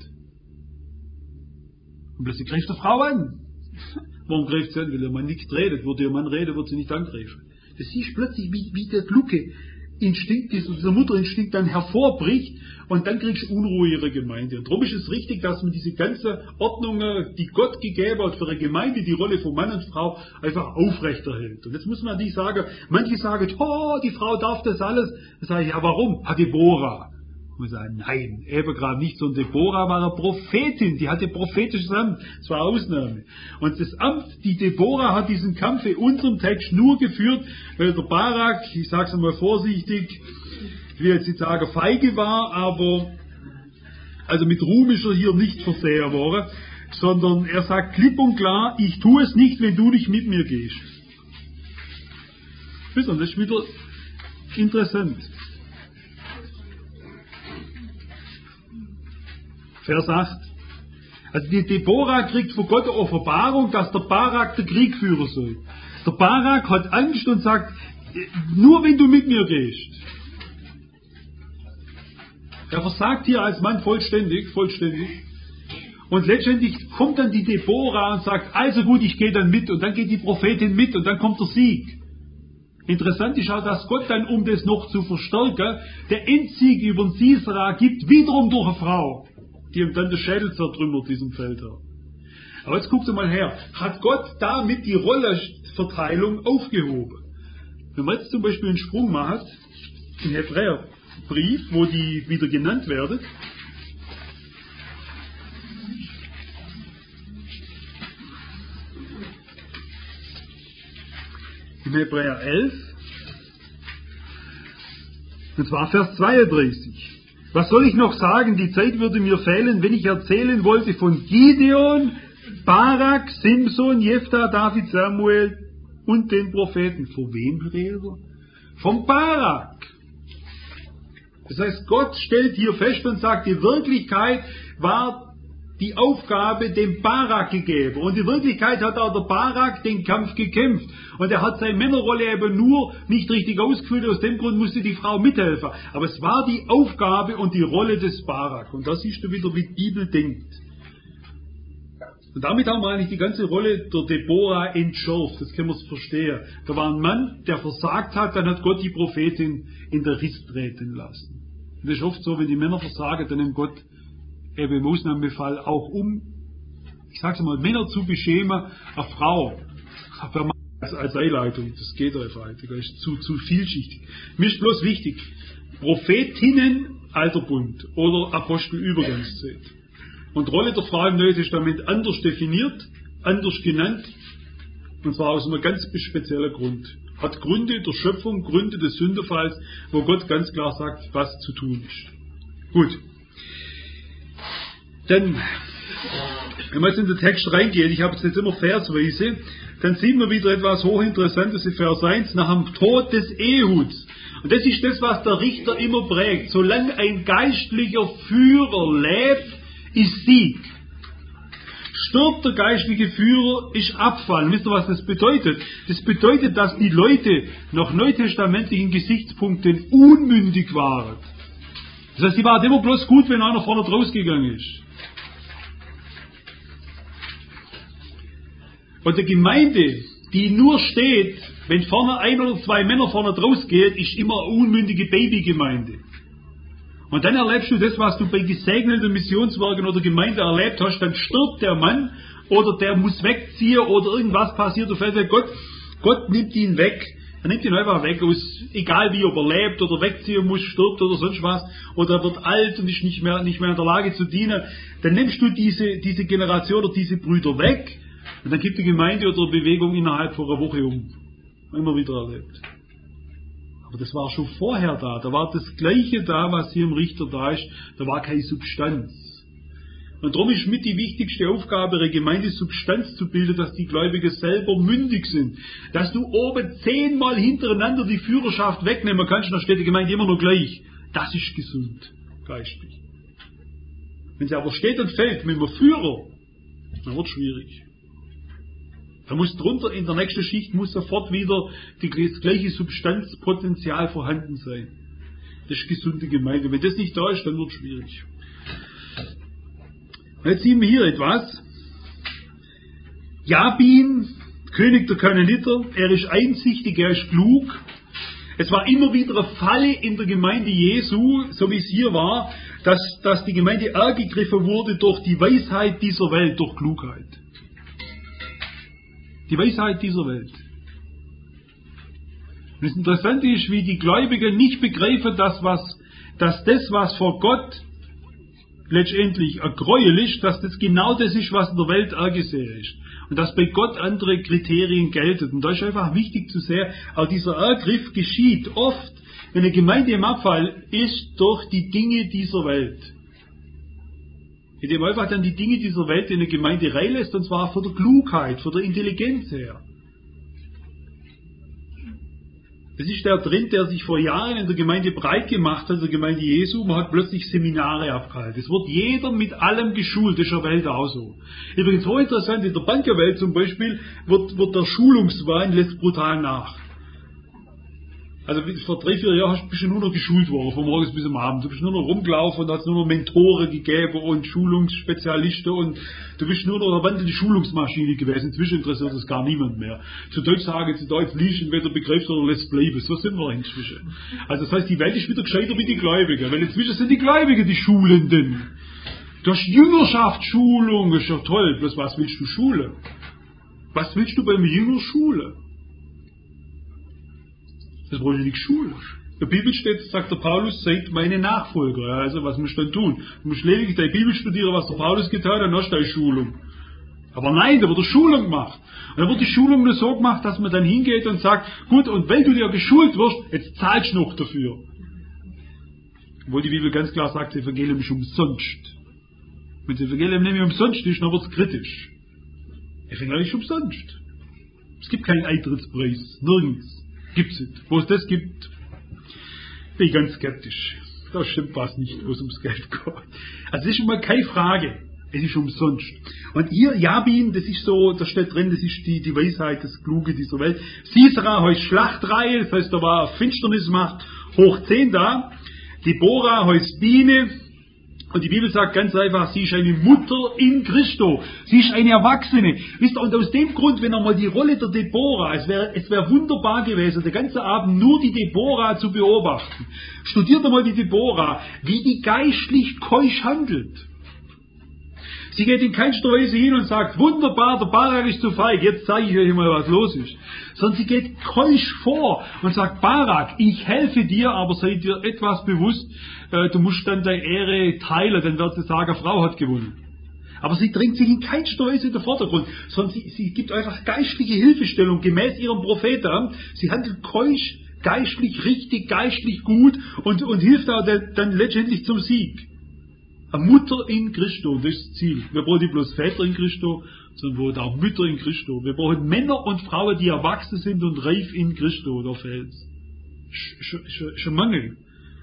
Und plötzlich greift die Frau an. Warum greift sie an? Weil der Mann nicht redet. Würde der Mann reden, wird sie nicht angreifen. Das siehst plötzlich, wie, wie der kluge Instinkt, dieser Mutterinstinkt dann hervorbricht, und dann kriegst du Unruhe in ihrer Gemeinde. Und darum ist es richtig, dass man diese ganze Ordnungen, die Gott gegeben hat für eine Gemeinde, die Rolle von Mann und Frau, einfach aufrechterhält. Und jetzt muss man nicht sagen, manche sagen, oh, die Frau darf das alles. Dann sage ich, ja, warum? Hat Deborah. Und wir sagen, nein, eben gerade nicht, sondern Deborah war eine Prophetin, die hatte prophetisches Amt, das war Ausnahme. Und das Amt, die Deborah hat diesen Kampf in unserem Text nur geführt, weil der Barak, ich sage es einmal vorsichtig, ich will jetzt nicht sagen feige war, aber also mit Ruhm ist er hier nicht versehen worden, sondern er sagt klipp und klar, ich tue es nicht, wenn du nicht mit mir gehst. Das ist wieder interessant. Vers acht. Also die Deborah kriegt von Gott eine Offenbarung, dass der Barak der Krieg führen soll. Der Barak hat Angst und sagt, nur wenn du mit mir gehst. Er versagt hier als Mann vollständig, vollständig. Und letztendlich kommt dann die Deborah und sagt, also gut, ich gehe dann mit. Und dann geht die Prophetin mit und dann kommt der Sieg. Interessant ist auch, dass Gott dann, um das noch zu verstärken, der Endsieg über den Sisera gibt, wiederum durch eine Frau, die ihm dann der Schädel zertrümmert, diesem Feldherr. Aber jetzt guckt mal her, hat Gott damit die Rollenverteilung aufgehoben? Wenn man jetzt zum Beispiel einen Sprung macht, im Hebräerbrief, wo die wieder genannt werden, im Hebräer elf, und zwar Vers zweiunddreißig. Was soll ich noch sagen? Die Zeit würde mir fehlen, wenn ich erzählen wollte von Gideon, Barak, Simson, Jephthah, David, Samuel und den Propheten. Von wem redet er? Vom Barak. Das heißt, Gott stellt hier fest und sagt, die Wirklichkeit war die Aufgabe dem Barak gegeben. Und in Wirklichkeit hat auch der Barak den Kampf gekämpft. Und er hat seine Männerrolle eben nur nicht richtig ausgefüllt. Aus dem Grund musste die Frau mithelfen. Aber es war die Aufgabe und die Rolle des Barak. Und da siehst du wieder, wie die Bibel denkt. Und damit haben wir eigentlich die ganze Rolle der Deborah entschärft. Das können wir verstehen. Da war ein Mann, der versagt hat, dann hat Gott die Prophetin in der Riss treten lassen. Und das ist oft so, wenn die Männer versagen, dann nimmt Gott eben im Ausnahmefall auch um, ich sag's mal, Männer zu beschämen, eine Frau als, als Einleitung, das geht einfach nicht, das ist zu, zu vielschichtig. Mir ist bloß wichtig, Prophetinnen, Alter Bund oder Apostelübergangszeit. Und die Rolle der Frau im Neuen Testament anders definiert, anders genannt, und zwar aus einem ganz speziellen Grund. Hat Gründe der Schöpfung, Gründe des Sündenfalls, wo Gott ganz klar sagt, was zu tun ist. Gut. Dann, wenn wir jetzt in den Text reingehen, ich habe es jetzt immer versweise, dann sehen wir wieder etwas Hochinteressantes in Vers eins, nach dem Tod des Ehuds. Und das ist das, was der Richter immer prägt. Solange ein geistlicher Führer lebt, ist Sieg. Stirbt der geistliche Führer, ist Abfall. Wisst ihr, was das bedeutet? Das bedeutet, dass die Leute nach neutestamentlichen Gesichtspunkten unmündig waren. Das heißt, die waren immer bloß gut, wenn einer vorne rausgegangen ist. Und die Gemeinde, die nur steht, wenn vorne ein oder zwei Männer vorne draus geht, ist immer eine unmündige Babygemeinde. Und dann erlebst du das, was du bei gesegneten Missionswerken oder Gemeinde erlebt hast, dann stirbt der Mann oder der muss wegziehen oder irgendwas passiert auf einmal. Gott, Gott nimmt ihn weg. Er nimmt ihn einfach weg, aus, egal wie, ob er lebt oder wegziehen muss, stirbt oder sonst was, oder er wird alt und ist nicht mehr, nicht mehr in der Lage zu dienen. Dann nimmst du diese, diese Generation oder diese Brüder weg und dann gibt die Gemeinde oder Bewegung innerhalb von einer Woche um. Immer wieder erlebt. Aber das war schon vorher da. Da war das Gleiche da, was hier im Richter da ist. Da war keine Substanz. Und darum ist mit die wichtigste Aufgabe der Gemeinde, Substanz zu bilden, dass die Gläubigen selber mündig sind. Dass du oben zehnmal hintereinander die Führerschaft wegnehmen kannst, dann steht die Gemeinde immer noch gleich. Das ist gesund, geistlich. Wenn sie aber steht und fällt mit einem Führer, dann wird es schwierig. Da muss drunter in der nächsten Schicht muss sofort wieder die, das gleiche Substanzpotenzial vorhanden sein. Das ist gesunde Gemeinde. Wenn das nicht da ist, dann wird es schwierig. Jetzt sehen wir hier etwas. Jabin, König der Kanaaniter, er ist einsichtig, er ist klug. Es war immer wieder eine Falle in der Gemeinde Jesu, so wie es hier war, dass, dass die Gemeinde angegriffen wurde durch die Weisheit dieser Welt, durch Klugheit. Die Weisheit dieser Welt. Und das Interessante ist, wie die Gläubigen nicht begreifen, dass, was, dass das, was vor Gott letztendlich ein Gräuel ist, dass das genau das ist, was in der Welt angesehen ist. Und dass bei Gott andere Kriterien gelten. Und da ist einfach wichtig zu sehen, auch dieser Angriff geschieht oft, wenn eine Gemeinde im Abfall ist, durch die Dinge dieser Welt. Indem man einfach dann die Dinge dieser Welt in eine Gemeinde reinlässt, und zwar von der Klugheit, von der Intelligenz her. Das ist der drin, der sich vor Jahren in der Gemeinde breit gemacht hat, in der Gemeinde Jesu. Man hat plötzlich Seminare abgehalten. Es wird jeder mit allem geschult, das ist in der Welt auch so. Übrigens hochinteressant, in der Bankerwelt zum Beispiel wird, wird der Schulungswahn lässt brutal nach. Also vor drei, vier Jahren bist du nur noch geschult worden, von morgens bis am Abend. Du bist nur noch rumgelaufen und hast nur noch Mentoren gegeben und Schulungsspezialisten und du bist nur noch eine wandelnde Schulungsmaschine gewesen. Inzwischen interessiert das gar niemand mehr. Zu Deutsch sagen sie, da jetzt liest, entweder begreifst oder lässt bleiben. So sind wir inzwischen. Also das heißt, die Welt ist wieder gescheiter wie die Gläubigen, weil inzwischen sind die Gläubigen die Schulenden. Du hast Jüngerschaftsschulung, ist ja toll, bloß was willst du schulen? Was willst du beim Jünger schulen? Das wollte ich nicht schulen. In der Bibel steht, sagt der Paulus, seid meine Nachfolger. Ja, also was musst du dann tun? Du musst lediglich deine Bibel studieren, was der Paulus getan hat, dann hast du deine Schulung. Aber nein, da wird eine Schulung gemacht. Und dann wird die Schulung nur so gemacht, dass man dann hingeht und sagt, gut, und wenn du dir geschult wirst, jetzt zahlst du noch dafür. Obwohl die Bibel ganz klar sagt, das Evangelium ist umsonst. Wenn das Evangelium nämlich umsonst ist, dann wird es kritisch. Das Evangelium ist umsonst. Es gibt keinen Eintrittspreis, nirgends. Gibt es nicht. Wo es das gibt, bin ich ganz skeptisch. Da stimmt was nicht, wo es ums Geld geht. Also das ist schon mal keine Frage. Es ist umsonst. Und hier, Jabin, das ist so, da steht drin, das ist die, die Weisheit, das Kluge dieser Welt. Sisera heißt Schlachtreihe, das heißt, da war Finsternismacht hoch zehn da. Deborah heißt Biene. Und die Bibel sagt ganz einfach, sie ist eine Mutter in Christo. Sie ist eine Erwachsene. Wisst ihr, und aus dem Grund, wenn einmal die Rolle der Deborah, es wäre es wär wunderbar gewesen, den ganzen Abend nur die Deborah zu beobachten. Studiert einmal die Deborah, wie die geistlich keusch handelt. Sie geht in keinster Weise hin und sagt, wunderbar, der Barak ist zu feig, jetzt zeige ich euch mal, was los ist. Sondern sie geht keusch vor und sagt, Barak, ich helfe dir, aber sei dir etwas bewusst, äh, du musst dann deine Ehre teilen, dann wird sie sagen, eine Frau hat gewonnen. Aber sie drängt sich in keinster Weise in den Vordergrund, sondern sie, sie gibt einfach geistliche Hilfestellung gemäß ihrem Propheten. Sie handelt keusch, geistlich richtig, geistlich gut und, und hilft auch dann, dann letztendlich zum Sieg. Eine Mutter in Christo, das ist das Ziel. Wir brauchen nicht bloß Väter in Christo, sondern wir brauchen auch Mütter in Christo. Wir brauchen Männer und Frauen, die erwachsen sind und reif in Christo, da fehlt es. Ist ein Mangel.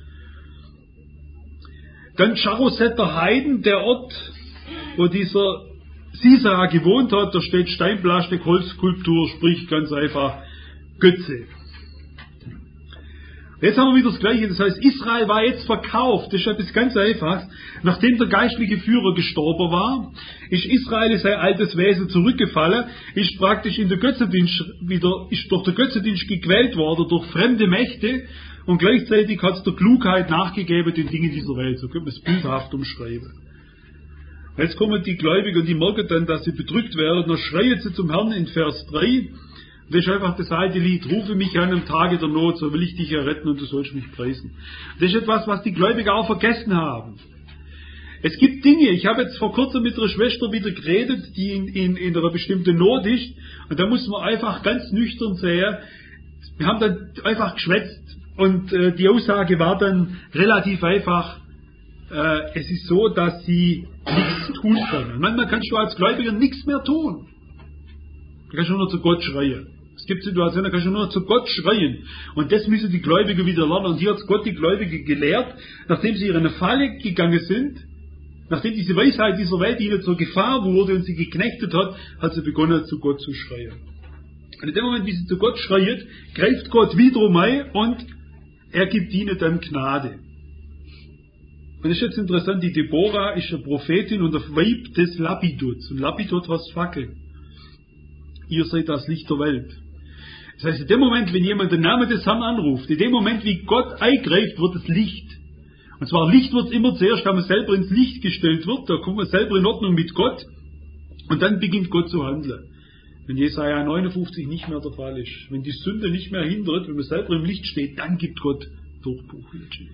Dann Charosetter Heiden, der Ort, wo dieser Sisera gewohnt hat, da steht Steinplastik, Holzskulptur, sprich ganz einfach Götze. Jetzt haben wir wieder das Gleiche. Das heißt, Israel war jetzt verkauft. Das ist etwas ganz Einfaches. Nachdem der geistliche Führer gestorben war, ist Israel in sein altes Wesen zurückgefallen, ist praktisch in der Götzendienst wieder, ist durch den Götzendienst gequält worden, durch fremde Mächte, und gleichzeitig hat es der Klugheit nachgegeben den Dingen dieser Welt. So könnte man es bildhaft umschreiben. Jetzt kommen die Gläubigen und die merken dann, dass sie bedrückt werden. Dann schreien sie zum Herrn in Vers drei. Das ist einfach das alte Lied. Rufe mich an am Tage der Not, so will ich dich erretten und du sollst mich preisen. Das ist etwas, was die Gläubigen auch vergessen haben. Es gibt Dinge, ich habe jetzt vor kurzem mit einer Schwester wieder geredet, die in, in, in einer bestimmten Not ist. Und da muss man einfach ganz nüchtern sehen. Wir haben dann einfach geschwätzt. Und äh, die Aussage war dann relativ einfach. Äh, es ist so, dass sie nichts tun können. Manchmal kannst du als Gläubiger nichts mehr tun. Du kannst nur noch zu Gott schreien. Es gibt Situationen, da kannst du nur noch zu Gott schreien. Und das müssen die Gläubigen wieder lernen. Und hier hat Gott die Gläubigen gelehrt, nachdem sie in eine Falle gegangen sind, nachdem diese Weisheit dieser Welt ihnen zur Gefahr wurde und sie geknechtet hat, hat sie begonnen, zu Gott zu schreien. Und in dem Moment, wie sie zu Gott schreit, greift Gott wiederum ein und er gibt ihnen dann Gnade. Und das ist jetzt interessant, die Deborah ist eine Prophetin und das Weib des Lapidots. Und Lapidot heißt Fackel. Ihr seid das Licht der Welt. Das heißt, in dem Moment, wenn jemand den Namen des Herrn anruft, in dem Moment, wie Gott eingreift, wird es Licht. Und zwar Licht wird es immer zuerst, wenn man selber ins Licht gestellt wird, da kommt man selber in Ordnung mit Gott und dann beginnt Gott zu handeln. Wenn Jesaja neunundfünfzig nicht mehr der Fall ist, wenn die Sünde nicht mehr hindert, wenn man selber im Licht steht, dann gibt Gott Durchbruch.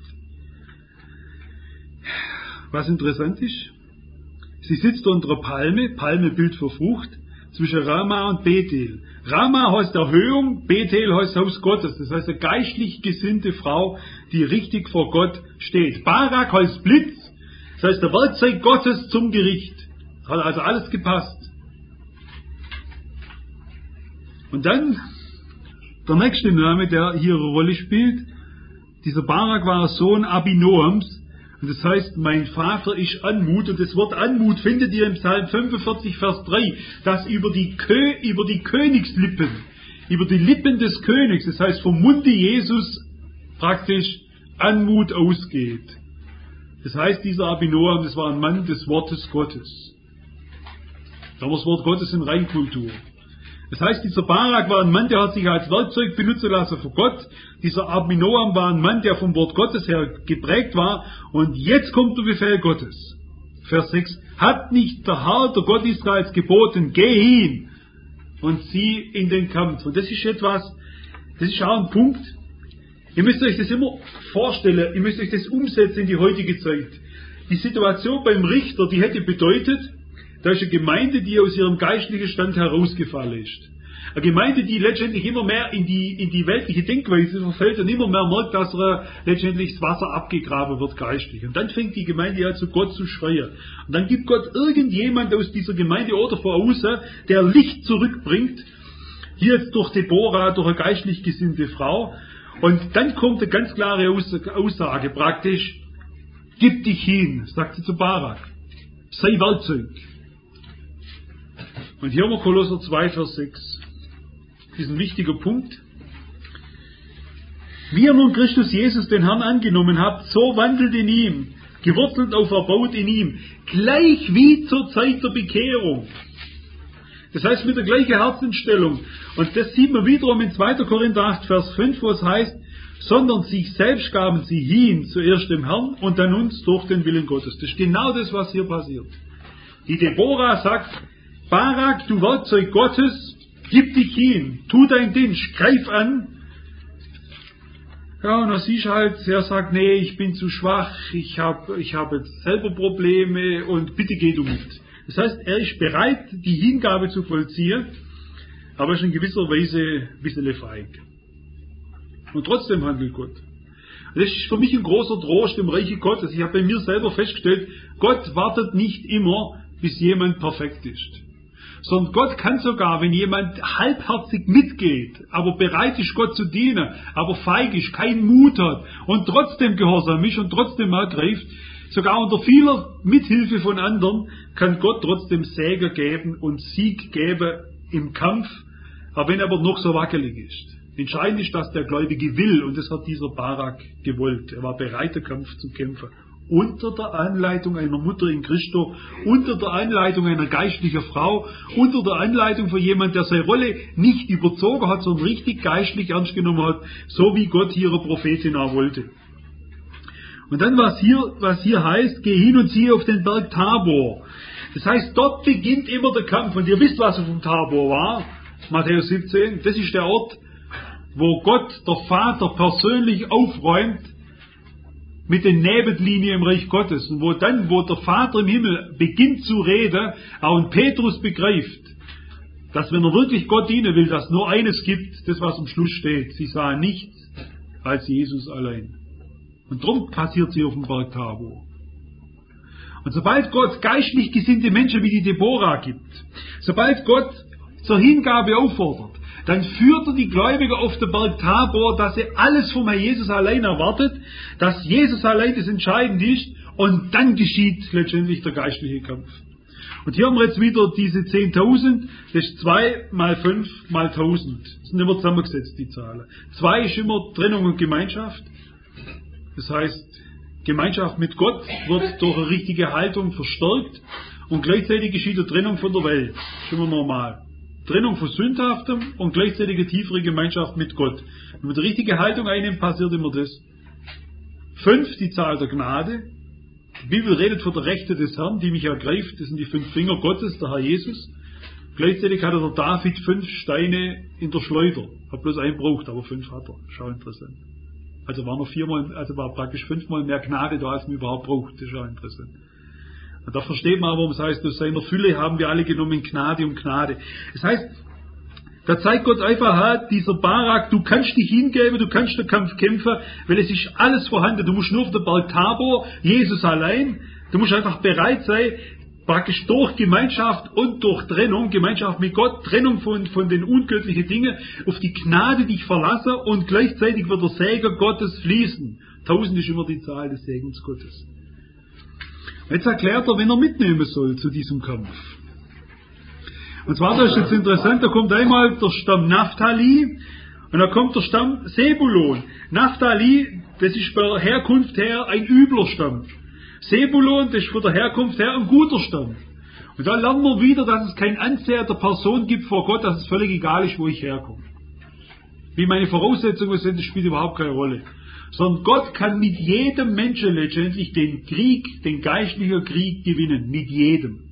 Was interessant ist, sie sitzt unter einer Palme, Palme Bild für Frucht, zwischen Rama und Bethel. Rama heißt Erhöhung, Bethel heißt Haus Gottes. Das heißt eine geistlich gesinnte Frau, die richtig vor Gott steht. Barak heißt Blitz, das heißt der Werkzeug Gottes zum Gericht. Hat also alles gepasst. Und dann der nächste Name, der hier eine Rolle spielt. Dieser Barak war Sohn Abinoams. Und das heißt, mein Vater ist Anmut. Und das Wort Anmut findet ihr im Psalm fünfundvierzig, Vers drei, dass über die, Kö, über die Königslippen, über die Lippen des Königs, das heißt vom Munde Jesus praktisch Anmut ausgeht. Das heißt, dieser Abinoam, das war ein Mann des Wortes Gottes. Da haben wir das Wort Gottes in Reinkultur. Das heißt, dieser Barak war ein Mann, der hat sich als Werkzeug benutzen lassen für Gott. Dieser Abinoam war ein Mann, der vom Wort Gottes her geprägt war. Und jetzt kommt der Befehl Gottes. Vers sechs. Hat nicht der Herr, der Gott Israels, geboten, geh hin und zieh in den Kampf. Und das ist etwas, das ist auch ein Punkt. Ihr müsst euch das immer vorstellen, ihr müsst euch das umsetzen in die heutige Zeit. Die Situation beim Richter, die hätte bedeutet, da ist eine Gemeinde, die aus ihrem geistlichen Stand herausgefallen ist. Eine Gemeinde, die letztendlich immer mehr in die, in die weltliche Denkweise verfällt und immer mehr merkt, dass er letztendlich das Wasser abgegraben wird geistlich. Und dann fängt die Gemeinde ja zu Gott zu schreien. Und dann gibt Gott irgendjemand aus dieser Gemeinde oder von außen, der Licht zurückbringt. Hier jetzt durch Deborah, durch eine geistlich gesinnte Frau. Und dann kommt eine ganz klare Aussage praktisch. Gib dich hin, sagt sie zu Barak. Sei Werkzeug. Und hier haben wir Kolosser zwei, Vers sechs. Das ist ein wichtiger Punkt. Wie ihr nun Christus Jesus, den Herrn, angenommen habt, so wandelt in ihm, gewurzelt auf erbaut in ihm, gleich wie zur Zeit der Bekehrung. Das heißt mit der gleichen Herzensstellung. Und das sieht man wiederum in zweiter Korinther acht, Vers fünf, wo es heißt, sondern sich selbst gaben sie hin, zuerst dem Herrn und dann uns durch den Willen Gottes. Das ist genau das, was hier passiert. Die Deborah sagt, Barak, du Werkzeug Gottes, gib dich hin, tu dein Dienst, greif an. Ja, und dann siehst du halt, er sagt, nee, ich bin zu schwach, ich habe ich hab jetzt selber Probleme und bitte geh du mit. Das heißt, er ist bereit, die Hingabe zu vollziehen, aber ist in gewisser Weise ein bisschen feig. Und trotzdem handelt Gott. Das ist für mich ein großer Trost im Reiche Gottes. Ich habe bei mir selber festgestellt, Gott wartet nicht immer, bis jemand perfekt ist. Sondern Gott kann sogar, wenn jemand halbherzig mitgeht, aber bereit ist, Gott zu dienen, aber feig ist, keinen Mut hat und trotzdem gehorsam ist und trotzdem ergreift, sogar unter vieler Mithilfe von anderen, kann Gott trotzdem Segen geben und Sieg geben im Kampf, aber wenn er aber noch so wackelig ist. Entscheidend ist, dass der Gläubige will, und das hat dieser Barak gewollt. Er war bereit, den Kampf zu kämpfen. Unter der Anleitung einer Mutter in Christo, unter der Anleitung einer geistlichen Frau, unter der Anleitung von jemand, der seine Rolle nicht überzogen hat, sondern richtig geistlich ernst genommen hat, so wie Gott hier eine Prophetin auch wollte. Und dann, was hier, was hier heißt, geh hin und zieh auf den Berg Tabor. Das heißt, dort beginnt immer der Kampf. Und ihr wisst, was auf dem Tabor war. Matthäus siebzehn. Das ist der Ort, wo Gott, der Vater, persönlich aufräumt mit den Nebenlinien im Reich Gottes. Und wo dann, wo der Vater im Himmel beginnt zu reden, auch ein Petrus begreift, dass wenn er wirklich Gott dienen will, dass nur eines gibt, das was am Schluss steht. Sie sahen nichts als Jesus allein. Und darum passiert sie auf dem Berg Tabor. Und sobald Gott geistlich gesinnte Menschen wie die Deborah gibt, sobald Gott zur Hingabe auffordert, dann führt er die Gläubigen auf den Berg Tabor, dass sie alles vom Herrn Jesus allein erwartet, dass Jesus allein das Entscheidende ist, und dann geschieht letztendlich der geistliche Kampf. Und hier haben wir jetzt wieder diese zehntausend, das ist zwei mal fünf mal tausend. Das sind immer zusammengesetzt, die Zahlen. zwei ist immer Trennung und Gemeinschaft. Das heißt, Gemeinschaft mit Gott wird durch eine richtige Haltung verstärkt, und gleichzeitig geschieht eine Trennung von der Welt. Das ist immer normal. Trennung von Sündhaftem und gleichzeitig eine tiefere Gemeinschaft mit Gott. Wenn man die richtige Haltung einnimmt, passiert immer das. Fünf, die Zahl der Gnade. Die Bibel redet von der Rechte des Herrn, die mich ergreift. Das sind die fünf Finger Gottes, der Herr Jesus. Gleichzeitig hatte der David fünf Steine in der Schleuder. Hat bloß einen braucht, aber fünf hat er. Schau, interessant. Also war noch viermal, also war praktisch fünfmal mehr Gnade da, als man überhaupt braucht. Das ist auch interessant. Und da versteht man aber, warum es heißt, aus seiner Fülle haben wir alle genommen Gnade um Gnade. Das heißt, da zeigt Gott einfach, halt, dieser Barak, du kannst dich hingeben, du kannst den Kampf kämpfen, weil es ist alles vorhanden. Du musst nur auf den Berg Tabor, Jesus allein, du musst einfach bereit sein, praktisch durch Gemeinschaft und durch Trennung, Gemeinschaft mit Gott, Trennung von, von den ungöttlichen Dingen, auf die Gnade dich verlassen, und gleichzeitig wird der Segen Gottes fließen. Tausend ist immer die Zahl des Segens Gottes. Jetzt erklärt er, wen er mitnehmen soll zu diesem Kampf. Und zwar, das ist jetzt interessant, da kommt einmal der Stamm Naphtali und da kommt der Stamm Sebulon. Naphtali, das ist bei der Herkunft her ein übler Stamm. Sebulon, das ist von der Herkunft her ein guter Stamm. Und da lernen wir wieder, dass es kein Ansehen der Person gibt vor Gott, dass es völlig egal ist, wo ich herkomme. Wie meine Voraussetzungen sind, das spielt überhaupt keine Rolle. Sondern Gott kann mit jedem Menschen letztendlich den Krieg, den geistlichen Krieg gewinnen. Mit jedem.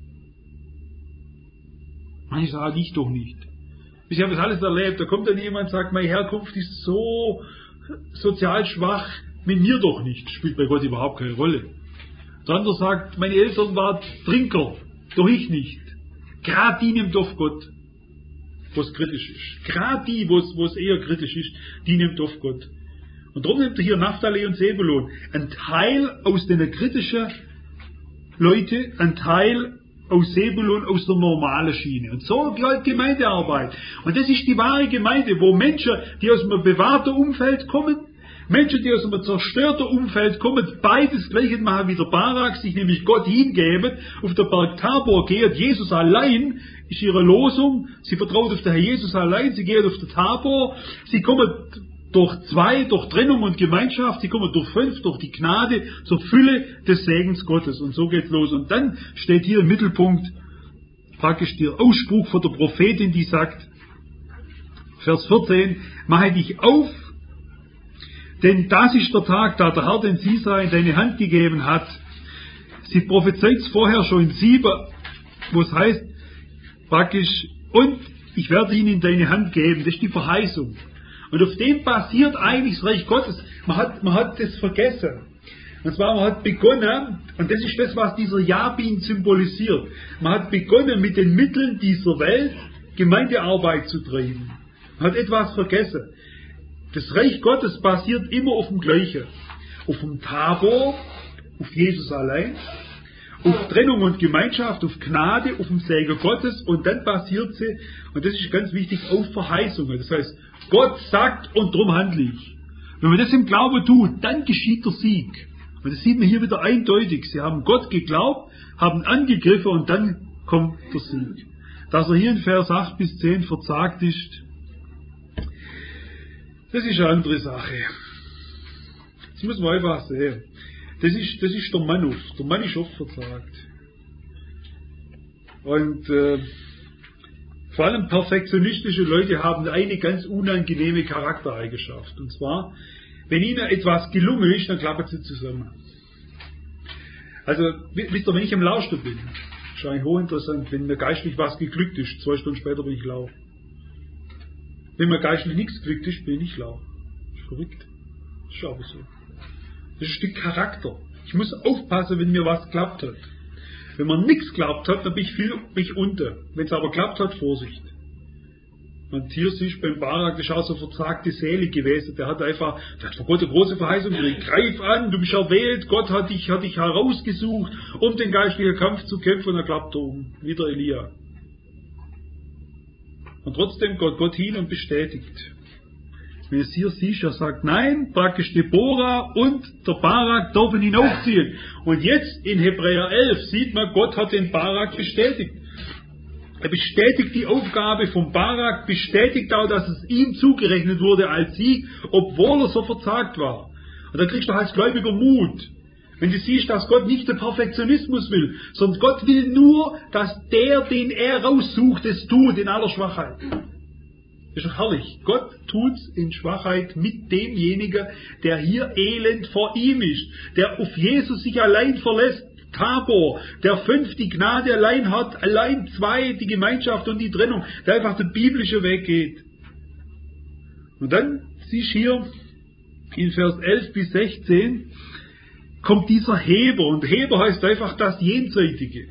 Ich sage, ich doch nicht. Ich habe das alles erlebt. Da kommt dann jemand und sagt, meine Herkunft ist so sozial schwach, mit mir doch nicht. Spielt bei Gott überhaupt keine Rolle. Der andere sagt, meine Eltern waren Trinker, doch ich nicht. Gerade die nimmt auf Gott, wo es kritisch ist. Gerade die, wo es eher kritisch ist, die nimmt auf Gott. Und darum nimmt er hier Naphtali und Sebulon. Ein Teil aus den kritischen Leute, ein Teil aus Sebulon, aus der normalen Schiene. Und so läuft Gemeindearbeit. Und das ist die wahre Gemeinde, wo Menschen, die aus einem bewahrten Umfeld kommen, Menschen, die aus einem zerstörten Umfeld kommen, beides gleiche machen wie der Barak, sich nämlich Gott hingeben, auf der Berg Tabor gehen, Jesus allein ist ihre Losung, sie vertraut auf den Herr Jesus allein, sie gehen auf den Tabor, sie kommen durch zwei, durch Trennung und Gemeinschaft, sie kommen durch fünf, durch die Gnade, zur Fülle des Segens Gottes. Und so geht's los. Und dann steht hier im Mittelpunkt praktisch der Ausspruch von der Prophetin, die sagt, Vers vierzehn, mache dich auf, denn das ist der Tag, da der Herr den Sisa in deine Hand gegeben hat. Sie prophezeit es vorher schon in sieben, wo es heißt, praktisch, und ich werde ihn in deine Hand geben. Das ist die Verheißung. Und auf dem basiert eigentlich das Reich Gottes. Man hat, man hat das vergessen. Und zwar, man hat begonnen, und das ist das, was dieser Jabin symbolisiert, man hat begonnen, mit den Mitteln dieser Welt Gemeindearbeit zu treiben. Man hat etwas vergessen. Das Reich Gottes basiert immer auf dem Gleichen. Auf dem Tabor, auf Jesus allein, auf Trennung und Gemeinschaft, auf Gnade, auf dem Segen Gottes, und dann basiert sie, und das ist ganz wichtig, auf Verheißungen. Das heißt, Gott sagt, und drum handle ich. Wenn man das im Glauben tut, dann geschieht der Sieg. Und das sieht man hier wieder eindeutig. Sie haben Gott geglaubt, haben angegriffen, und dann kommt der Sieg. Dass er hier in Vers acht bis zehn verzagt ist, Das ist eine andere Sache. Das muss man einfach sehen. Das ist, das ist der Mann oft. Der Mann ist oft verzagt. Und äh, vor allem perfektionistische Leute haben eine ganz unangenehme Charaktereigenschaft. Und zwar, wenn ihnen etwas gelungen ist, dann klappen sie zusammen. Also, wisst ihr, wenn ich im Lauscher bin, ist eigentlich hochinteressant, wenn mir geistlich was geglückt ist, zwei Stunden später bin ich lau. Wenn mir geistlich nichts geglückt ist, bin ich lau. Das ist verrückt. Das ist aber so. Das ist ein Stück Charakter. Ich muss aufpassen, wenn mir was geklappt hat. Wenn man nichts geklappt hat, dann bin ich viel bin ich unter. Wenn es aber geklappt hat, Vorsicht. Und hier siehst du beim Barak, das ist auch so verzagte Seele gewesen. Der hat einfach, der hat von Gott eine große Verheißung gekriegt. Greif an, du bist erwählt, Gott hat dich, hat dich herausgesucht, um den geistlichen Kampf zu kämpfen, und er klappt um. Wieder Elia. Und trotzdem geht Gott hin und bestätigt. Wenn du es hier siehst, er sagt, nein, praktisch Deborah und der Barak dürfen hinaufziehen. Und jetzt in Hebräer elf sieht man, Gott hat den Barak bestätigt. Er bestätigt die Aufgabe von Barak, bestätigt auch, dass es ihm zugerechnet wurde als Sieg, obwohl er so verzagt war. Und dann kriegst du als Gläubiger Mut. Wenn du siehst, dass Gott nicht den Perfektionismus will, sondern Gott will nur, dass der, den er raussucht, es tut in aller Schwachheit. Das ist doch herrlich. Gott tut's in Schwachheit mit demjenigen, der hier elend vor ihm ist, der auf Jesus sich allein verlässt. Tabor, der fünf die Gnade allein hat, allein zwei die Gemeinschaft und die Trennung, der einfach der biblische Weg geht. Und dann siehst du hier in Vers elf bis sechzehn, kommt dieser Heber, und Heber heißt einfach das Jenseitige.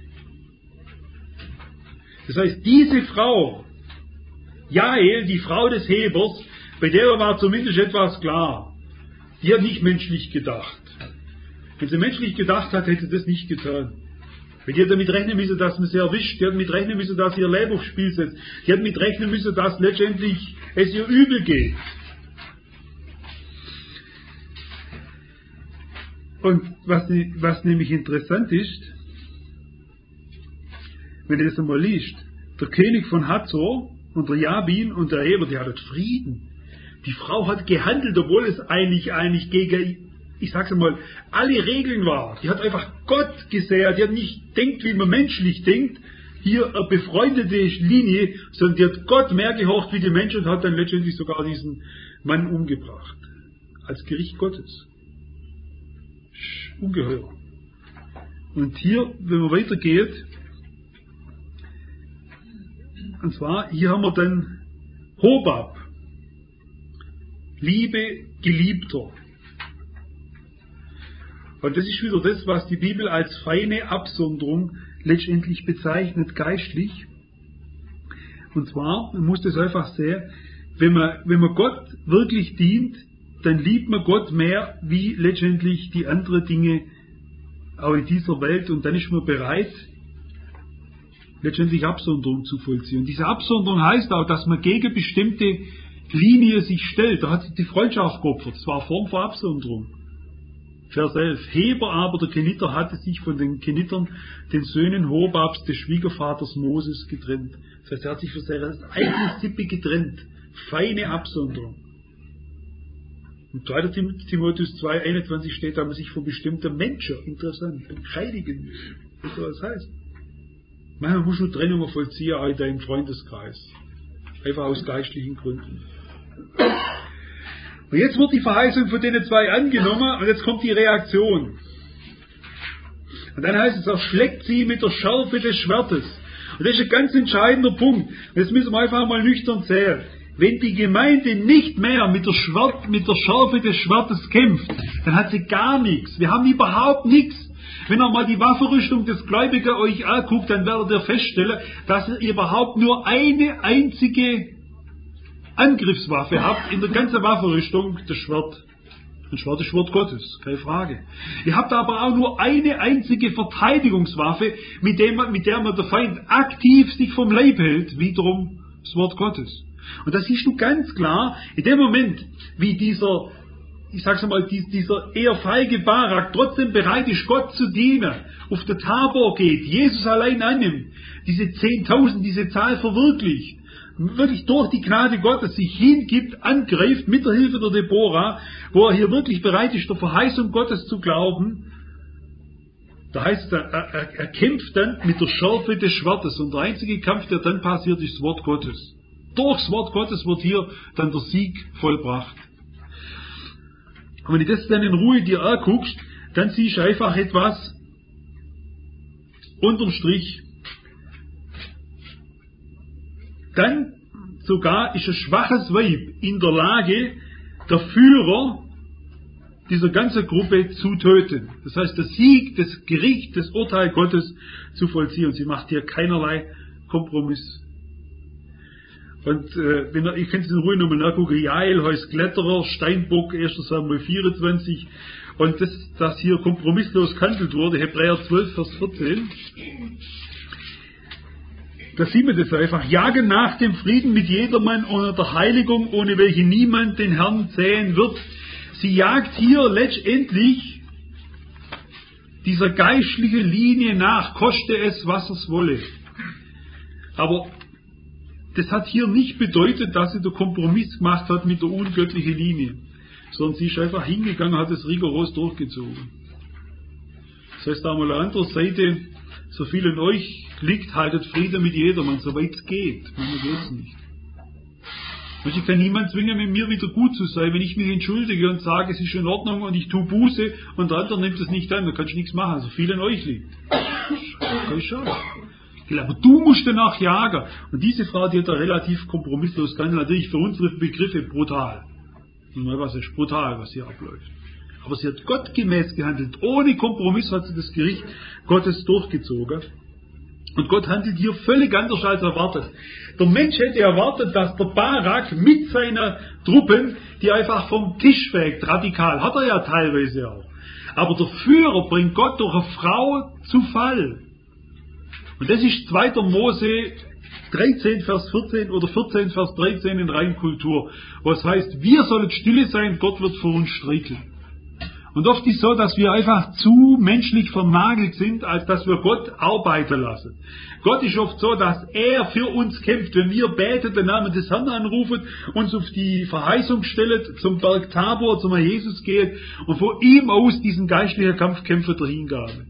Das heißt, diese Frau, Jael, die Frau des Hebers, bei der war zumindest etwas klar. Die hat nicht menschlich gedacht. Wenn sie menschlich gedacht hat, hätte sie das nicht getan. Weil die hat damit rechnen müssen, dass man sie erwischt. Die hat damit rechnen müssen, dass sie ihr Leben aufs Spiel setzt. Die hat damit rechnen müssen, dass letztendlich es ihr übel geht. Und was, was nämlich interessant ist, wenn du das einmal liest, der König von Hazor und der Jabin und der Heber, die hatten Frieden. Die Frau hat gehandelt, obwohl es eigentlich, eigentlich gegen, ich sag's einmal, alle Regeln war. Die hat einfach Gott gesehen, die hat nicht denkt, wie man menschlich denkt, hier eine befreundete Linie, sondern die hat Gott mehr gehorcht wie die Menschen und hat dann letztendlich sogar diesen Mann umgebracht. Als Gericht Gottes. Ungeheuer. Und hier, wenn man weitergeht, und zwar, hier haben wir dann Hobab, Liebe, Geliebter. Und das ist wieder das, was die Bibel als feine Absonderung letztendlich bezeichnet, geistlich. Und zwar, man muss das einfach sehen, wenn man, wenn man Gott wirklich dient, dann liebt man Gott mehr wie letztendlich die anderen Dinge auch in dieser Welt, und dann ist man bereit, letztendlich Absonderung zu vollziehen. Und diese Absonderung heißt auch, dass man gegen bestimmte Linie sich stellt. Da hat sich die Freundschaft geopfert. Das war eine Form von Absonderung. Vers elf. Heber aber, der Keniter, hatte sich von den Kenitern, den Söhnen Hobabs, des Schwiegervaters Moses, getrennt. Das heißt, er hat sich von seiner eigenen Sippe getrennt. Feine Absonderung. In zweiter Timotheus zwei einundzwanzig steht, da man sich von bestimmten Menschen, interessant, heiligen muss. Was soll das heißen? Manchmal muss man Trennungen vollziehen, auch in deinem Freundeskreis. Einfach aus geistlichen Gründen. Und jetzt wird die Verheißung von denen zwei angenommen, und jetzt kommt die Reaktion. Und dann heißt es, er schlägt sie mit der Schärfe des Schwertes. Und das ist ein ganz entscheidender Punkt. Und jetzt müssen wir einfach mal nüchtern zählen. Wenn die Gemeinde nicht mehr mit der, Schwert, mit der Schärfe des Schwertes kämpft, dann hat sie gar nichts. Wir haben überhaupt nichts. Wenn ihr mal die Waffenrüstung des Gläubigen euch anguckt, dann werdet ihr feststellen, dass ihr überhaupt nur eine einzige Angriffswaffe habt in der ganzen Waffenrüstung, das Schwert. Das Schwert ist das Wort Gottes, keine Frage. Ihr habt aber auch nur eine einzige Verteidigungswaffe, mit, dem, mit der man der Feind aktiv sich vom Leib hält, wiederum das Wort Gottes. Und das siehst du ganz klar, in dem Moment, wie dieser, ich sag's mal, dieser eher feige Barak trotzdem bereit ist, Gott zu dienen, auf der Tabor geht, Jesus allein annimmt, diese zehntausend, diese Zahl verwirklicht, wirklich durch die Gnade Gottes sich hingibt, angreift mit der Hilfe der Deborah, wo er hier wirklich bereit ist, der Verheißung Gottes zu glauben. Da heißt es, er, er, er kämpft dann mit der Schärfe des Schwertes und der einzige Kampf, der dann passiert, ist das Wort Gottes. Durchs Wort Gottes wird hier dann der Sieg vollbracht. Und wenn du das dann in Ruhe dir anguckst, dann siehst du einfach etwas unterm Strich. Dann sogar ist ein schwaches Weib in der Lage, der Führer dieser ganzen Gruppe zu töten. Das heißt, der Sieg, das Gericht, das Urteil Gottes zu vollziehen. Und sie macht hier keinerlei Kompromiss. Und äh, wenn ihr, ihr könnt es in Ruhe nochmal nachgucken, Jael heißt Kletterer, Steinbock, erster Samuel vierundzwanzig. Und das, das hier kompromisslos gehandelt wurde, Hebräer zwölf, Vers vierzehn. Da sieht man das einfach. Jagen nach dem Frieden mit jedermann und der Heiligung, ohne welche niemand den Herrn sehen wird. Sie jagt hier letztendlich dieser geistliche Linie nach, koste es, was es wolle. Aber das hat hier nicht bedeutet, dass sie den Kompromiss gemacht hat mit der ungöttlichen Linie, sondern sie ist einfach hingegangen, hat es rigoros durchgezogen. Das heißt, einmal an der anderen Seite, so viel in euch liegt, haltet Frieden mit jedermann, soweit es geht. Manchmal geht es nicht. Und ich kann niemand zwingen, mit mir wieder gut zu sein, wenn ich mich entschuldige und sage, es ist in Ordnung und ich tue Buße und der andere nimmt es nicht an, da kannst du nichts machen. So viel in euch liegt. Das schon. Aber du musst danach jagen. Und diese Frau, die hat da relativ kompromisslos gehandelt, natürlich für unsere Begriffe brutal. Und mal was ist brutal, was hier abläuft. Aber sie hat gottgemäß gehandelt. Ohne Kompromiss hat sie das Gericht Gottes durchgezogen. Und Gott handelt hier völlig anders als erwartet. Der Mensch hätte erwartet, dass der Barak mit seinen Truppen, die einfach vom Tisch fegt, radikal, hat er ja teilweise auch. Aber der Führer bringt Gott durch eine Frau zu Fall. Und das ist zweiter Mose dreizehn, Vers vierzehn oder vierzehn, Vers dreizehn in Reinkultur, wo es heißt, wir sollen stille sein, Gott wird für uns streiten. Und oft ist es so, dass wir einfach zu menschlich vernagelt sind, als dass wir Gott arbeiten lassen. Gott ist oft so, dass er für uns kämpft. Wenn wir beten, den Namen des Herrn anrufen, uns auf die Verheißung stellen, zum Berg Tabor, zum Herrn Jesus geht und von ihm aus diesen geistlichen Kampf kämpfen der Hingabe.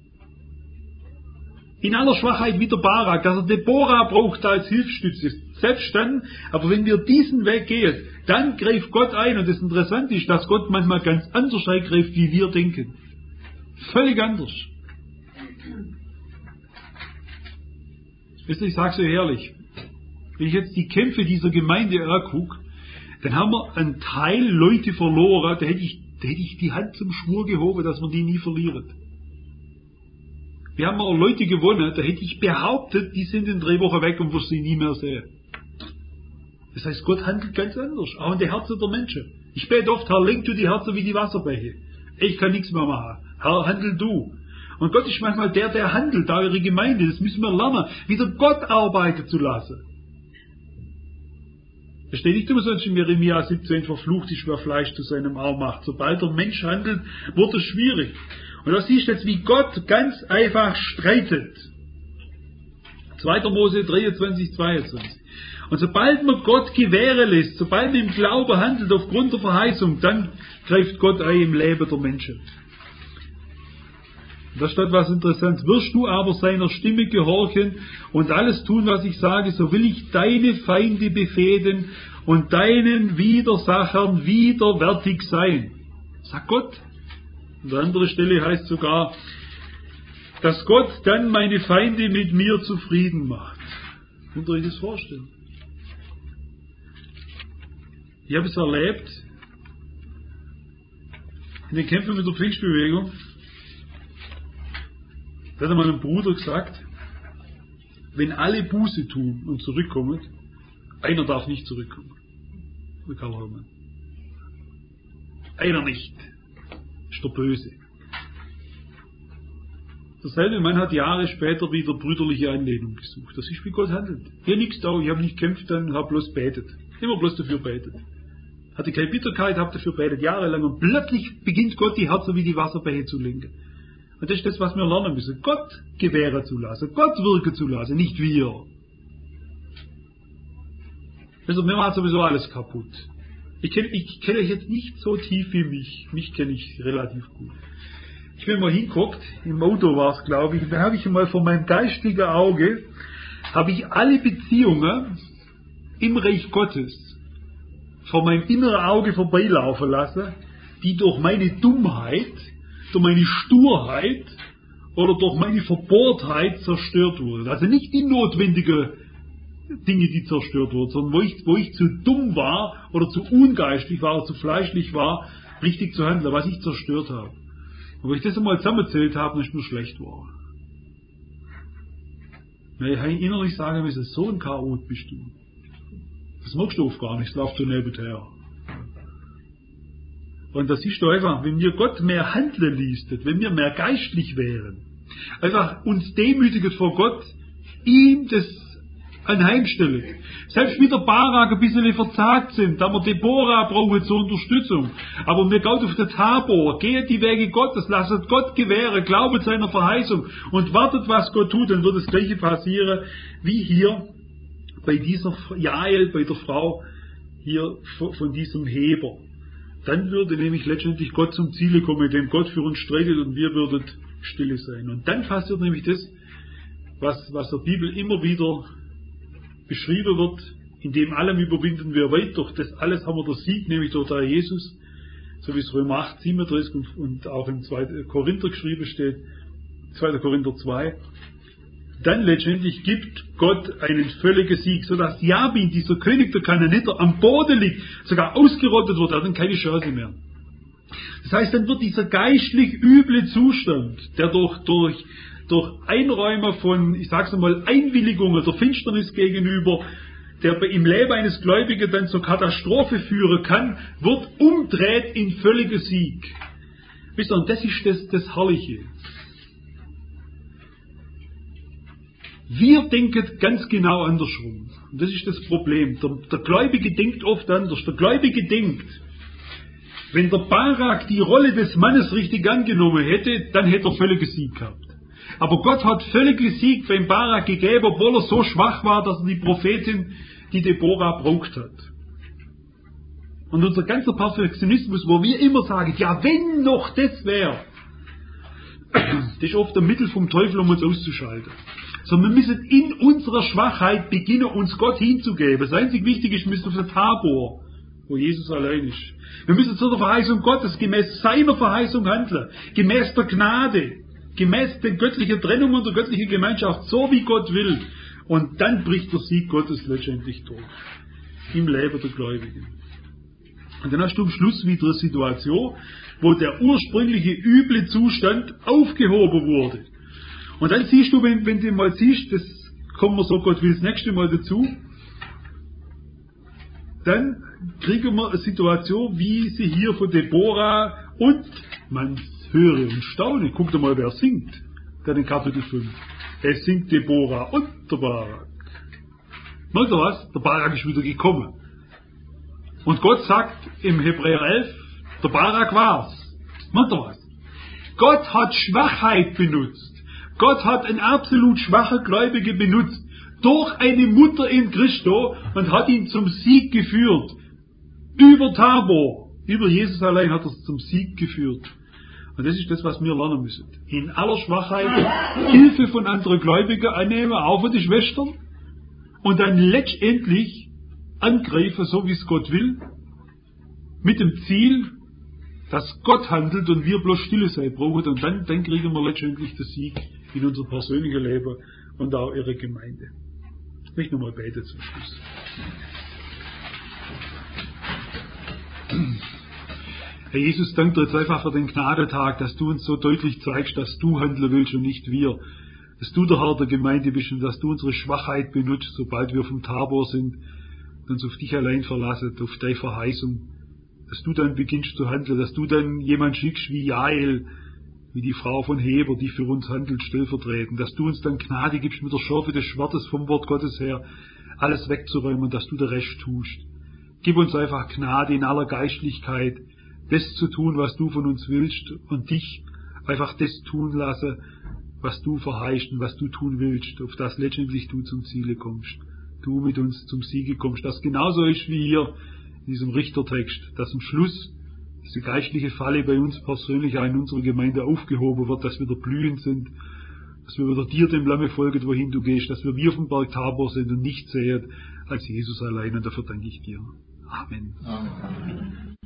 In aller Schwachheit wie der Barak, dass er Deborah braucht als Hilfsstütze. Selbst dann, aber wenn wir diesen Weg gehen, dann greift Gott ein. Und das Interessante ist, dass Gott manchmal ganz anders eingreift, wie wir denken. Völlig anders. Wisst ihr, ich sage so ehrlich, wenn ich jetzt die Kämpfe dieser Gemeinde angucke, dann haben wir einen Teil Leute verloren, da hätte ich, da hätte ich die Hand zum Schwur gehoben, dass man die nie verlieren. Wir haben auch Leute gewonnen, da hätte ich behauptet, die sind in drei Wochen weg und wirst sie nie mehr sehen. Das heißt, Gott handelt ganz anders, auch in die Herzen der Menschen. Ich bete oft, Herr, lenk du die Herzen wie die Wasserbäche. Ich kann nichts mehr machen. Herr, handel du. Und Gott ist manchmal der, der handelt, da eure Gemeinde, das müssen wir lernen, wieder Gott arbeiten zu lassen. Es steht nicht immer sonst in Jeremia siebzehn, verflucht ist, wer Fleisch zu seinem Arm macht. Sobald der Mensch handelt, wird es schwierig. Und da siehst du jetzt, wie Gott ganz einfach streitet. zweiter Mose dreiundzwanzig, zweiundzwanzig. Und sobald man Gott gewähren lässt, sobald man im Glauben handelt aufgrund der Verheißung, dann greift Gott ein im Leben der Menschen. Da steht was Interessantes. Wirst du aber seiner Stimme gehorchen und alles tun, was ich sage, so will ich deine Feinde befehden und deinen Widersachern widerwärtig sein. Sagt Gott. An der anderen Stelle heißt sogar, dass Gott dann meine Feinde mit mir zufrieden macht. Könnt ihr euch das vorstellen? Ich habe es erlebt in den Kämpfen mit der Pfingstbewegung. Da hat einmal ein Bruder gesagt, wenn alle Buße tun und zurückkommen, einer darf nicht zurückkommen. Wie Karl Heumann. Einer nicht. Ist der Böse. Derselbe Mann hat Jahre später wieder brüderliche Anlehnung gesucht. Das ist, wie Gott handelt. Hier nichts da, ich habe nicht gekämpft, dann habe bloß betet. Immer bloß dafür betet. Hatte keine Bitterkeit, habe dafür betet, jahrelang. Und plötzlich beginnt Gott die Herzen wie die Wasserbäche zu lenken. Und das ist das, was wir lernen müssen. Gott gewähren zu lassen, Gott wirken zu lassen, nicht wir. Also mir macht sowieso alles kaputt. Ich kenne ich kenn euch jetzt nicht so tief wie mich. Mich kenne ich relativ gut. Ich bin mal hinguckt, im Auto war es, glaube ich, da habe ich mal vor meinem geistigen Auge, habe ich alle Beziehungen im Reich Gottes vor meinem inneren Auge vorbeilaufen lassen, die durch meine Dummheit, durch meine Sturheit oder durch meine Verbohrtheit zerstört wurden. Also nicht die notwendigen Dinge, die zerstört wurden, sondern wo ich, wo ich zu dumm war oder zu ungeistig war oder zu fleischlich war, richtig zu handeln, was ich zerstört habe. Und wenn ich das einmal zusammengezählt habe, dann ist mir schlecht war. Weil ich innerlich sagen müssen, so ein Chaot bist du. Das magst du oft gar nicht, das läuft so nebenher. Und das ist doch einfach, wenn wir Gott mehr handeln liestet, wenn wir mehr geistlich wären, einfach uns demütigen vor Gott, ihm das anheimstellen. Selbst wie der Barak ein bisschen verzagt sind, da wir Deborah brauchen zur Unterstützung. Aber wir gehen auf den Tabor, geht die Wege Gottes, lasst Gott gewähren, glaubet seiner Verheißung und wartet, was Gott tut, dann wird das Gleiche passieren, wie hier bei dieser Jael, bei der Frau hier von diesem Heber. Dann würde nämlich letztendlich Gott zum Ziele kommen, indem Gott für uns streitet und wir würden stille sein. Und dann passiert nämlich das, was, was der Bibel immer wieder beschrieben wird, in dem allem überwinden wir weit, durch das alles haben wir den Sieg, nämlich durch den Jesus, so wie es Römer acht, siebenunddreißig und, und auch im zweiten Korinther geschrieben steht, zweiter Korinther zwei, dann letztendlich gibt Gott einen völligen Sieg, sodass Jabin, dieser König der Kanaaniter, am Boden liegt, sogar ausgerottet wird, er hat dann keine Chance mehr. Das heißt, dann wird dieser geistlich üble Zustand, der durch, durch durch Einräumer von, ich sag's einmal, Einwilligungen der Finsternis gegenüber, der im Leben eines Gläubigen dann zur Katastrophe führen kann, wird umdreht in völliger Sieg. Wisst ihr, und das ist das, das Herrliche. Wir denken ganz genau andersrum. Und das ist das Problem. Der, der Gläubige denkt oft anders. Der Gläubige denkt, wenn der Barak die Rolle des Mannes richtig angenommen hätte, dann hätte er völligen Sieg gehabt. Aber Gott hat völligen Sieg beim Barak gegeben, obwohl er so schwach war, dass er die Prophetin, die Deborah, braucht hat. Und unser ganzer Perfektionismus, wo wir immer sagen, ja, wenn noch das wäre, das ist oft ein Mittel vom Teufel, um uns auszuschalten. So, wir müssen in unserer Schwachheit beginnen, uns Gott hinzugeben. Das einzig Wichtige ist, wir müssen auf den Tabor, wo Jesus allein ist. Wir müssen zu der Verheißung Gottes, gemäß seiner Verheißung handeln, gemäß der Gnade, gemäß der göttlichen Trennung und der göttlichen Gemeinschaft, so wie Gott will. Und dann bricht der Sieg Gottes letztendlich durch. Im Leben der Gläubigen. Und dann hast du am Schluss wieder eine Situation, wo der ursprüngliche üble Zustand aufgehoben wurde. Und dann siehst du, wenn, wenn du mal siehst, das kommen wir so Gott will das nächste Mal dazu, dann kriegen wir eine Situation, wie sie hier von Deborah und man höre und staune. Guck dir mal, wer singt. Dann in Kapitel fünf. Es singt Deborah und der Barak. Merkt ihr was? Der Barak ist wieder gekommen. Und Gott sagt im Hebräer elf, der Barak war's. Merkt ihr was? Gott hat Schwachheit benutzt. Gott hat einen absolut schwachen Gläubigen benutzt. Durch eine Mutter in Christo und hat ihn zum Sieg geführt. Über Tabor. Über Jesus allein hat er es zum Sieg geführt. Und das ist das, was wir lernen müssen. In aller Schwachheit Hilfe von anderen Gläubigen annehmen, auch von den Schwestern. Und dann letztendlich angreifen, so wie es Gott will. Mit dem Ziel, dass Gott handelt und wir bloß stille sein brauchen. Und dann, dann kriegen wir letztendlich den Sieg in unser persönliches Leben und auch ihre Gemeinde. Ich möchte nochmal beten zum Schluss. Herr Jesus, danke dir jetzt einfach für den Gnadetag, dass du uns so deutlich zeigst, dass du handeln willst und nicht wir. Dass du der Herr der Gemeinde bist und dass du unsere Schwachheit benutzt, sobald wir vom Tabor sind, uns auf dich allein verlassen, auf deine Verheißung. Dass du dann beginnst zu handeln, dass du dann jemand schickst wie Jael, wie die Frau von Heber, die für uns handelt, stellvertretend. Dass du uns dann Gnade gibst, mit der Schärfe des Schwertes vom Wort Gottes her, alles wegzuräumen und dass du den Rest tust. Gib uns einfach Gnade in aller Geistlichkeit, das zu tun, was du von uns willst und dich einfach das tun lassen, was du verheißt und was du tun willst, auf das letztendlich du zum Ziele kommst. du mit uns zum Siege kommst. Dass genauso ist wie hier in diesem Richtertext, dass am Schluss diese geistliche Falle bei uns persönlich auch in unserer Gemeinde aufgehoben wird, dass wir wieder blühend sind, dass wir wieder dir dem Lamme folgen, wohin du gehst, dass wir wie auf dem Berg Tabor sind und nicht sehen als Jesus allein. Und dafür danke ich dir. Amen. Amen.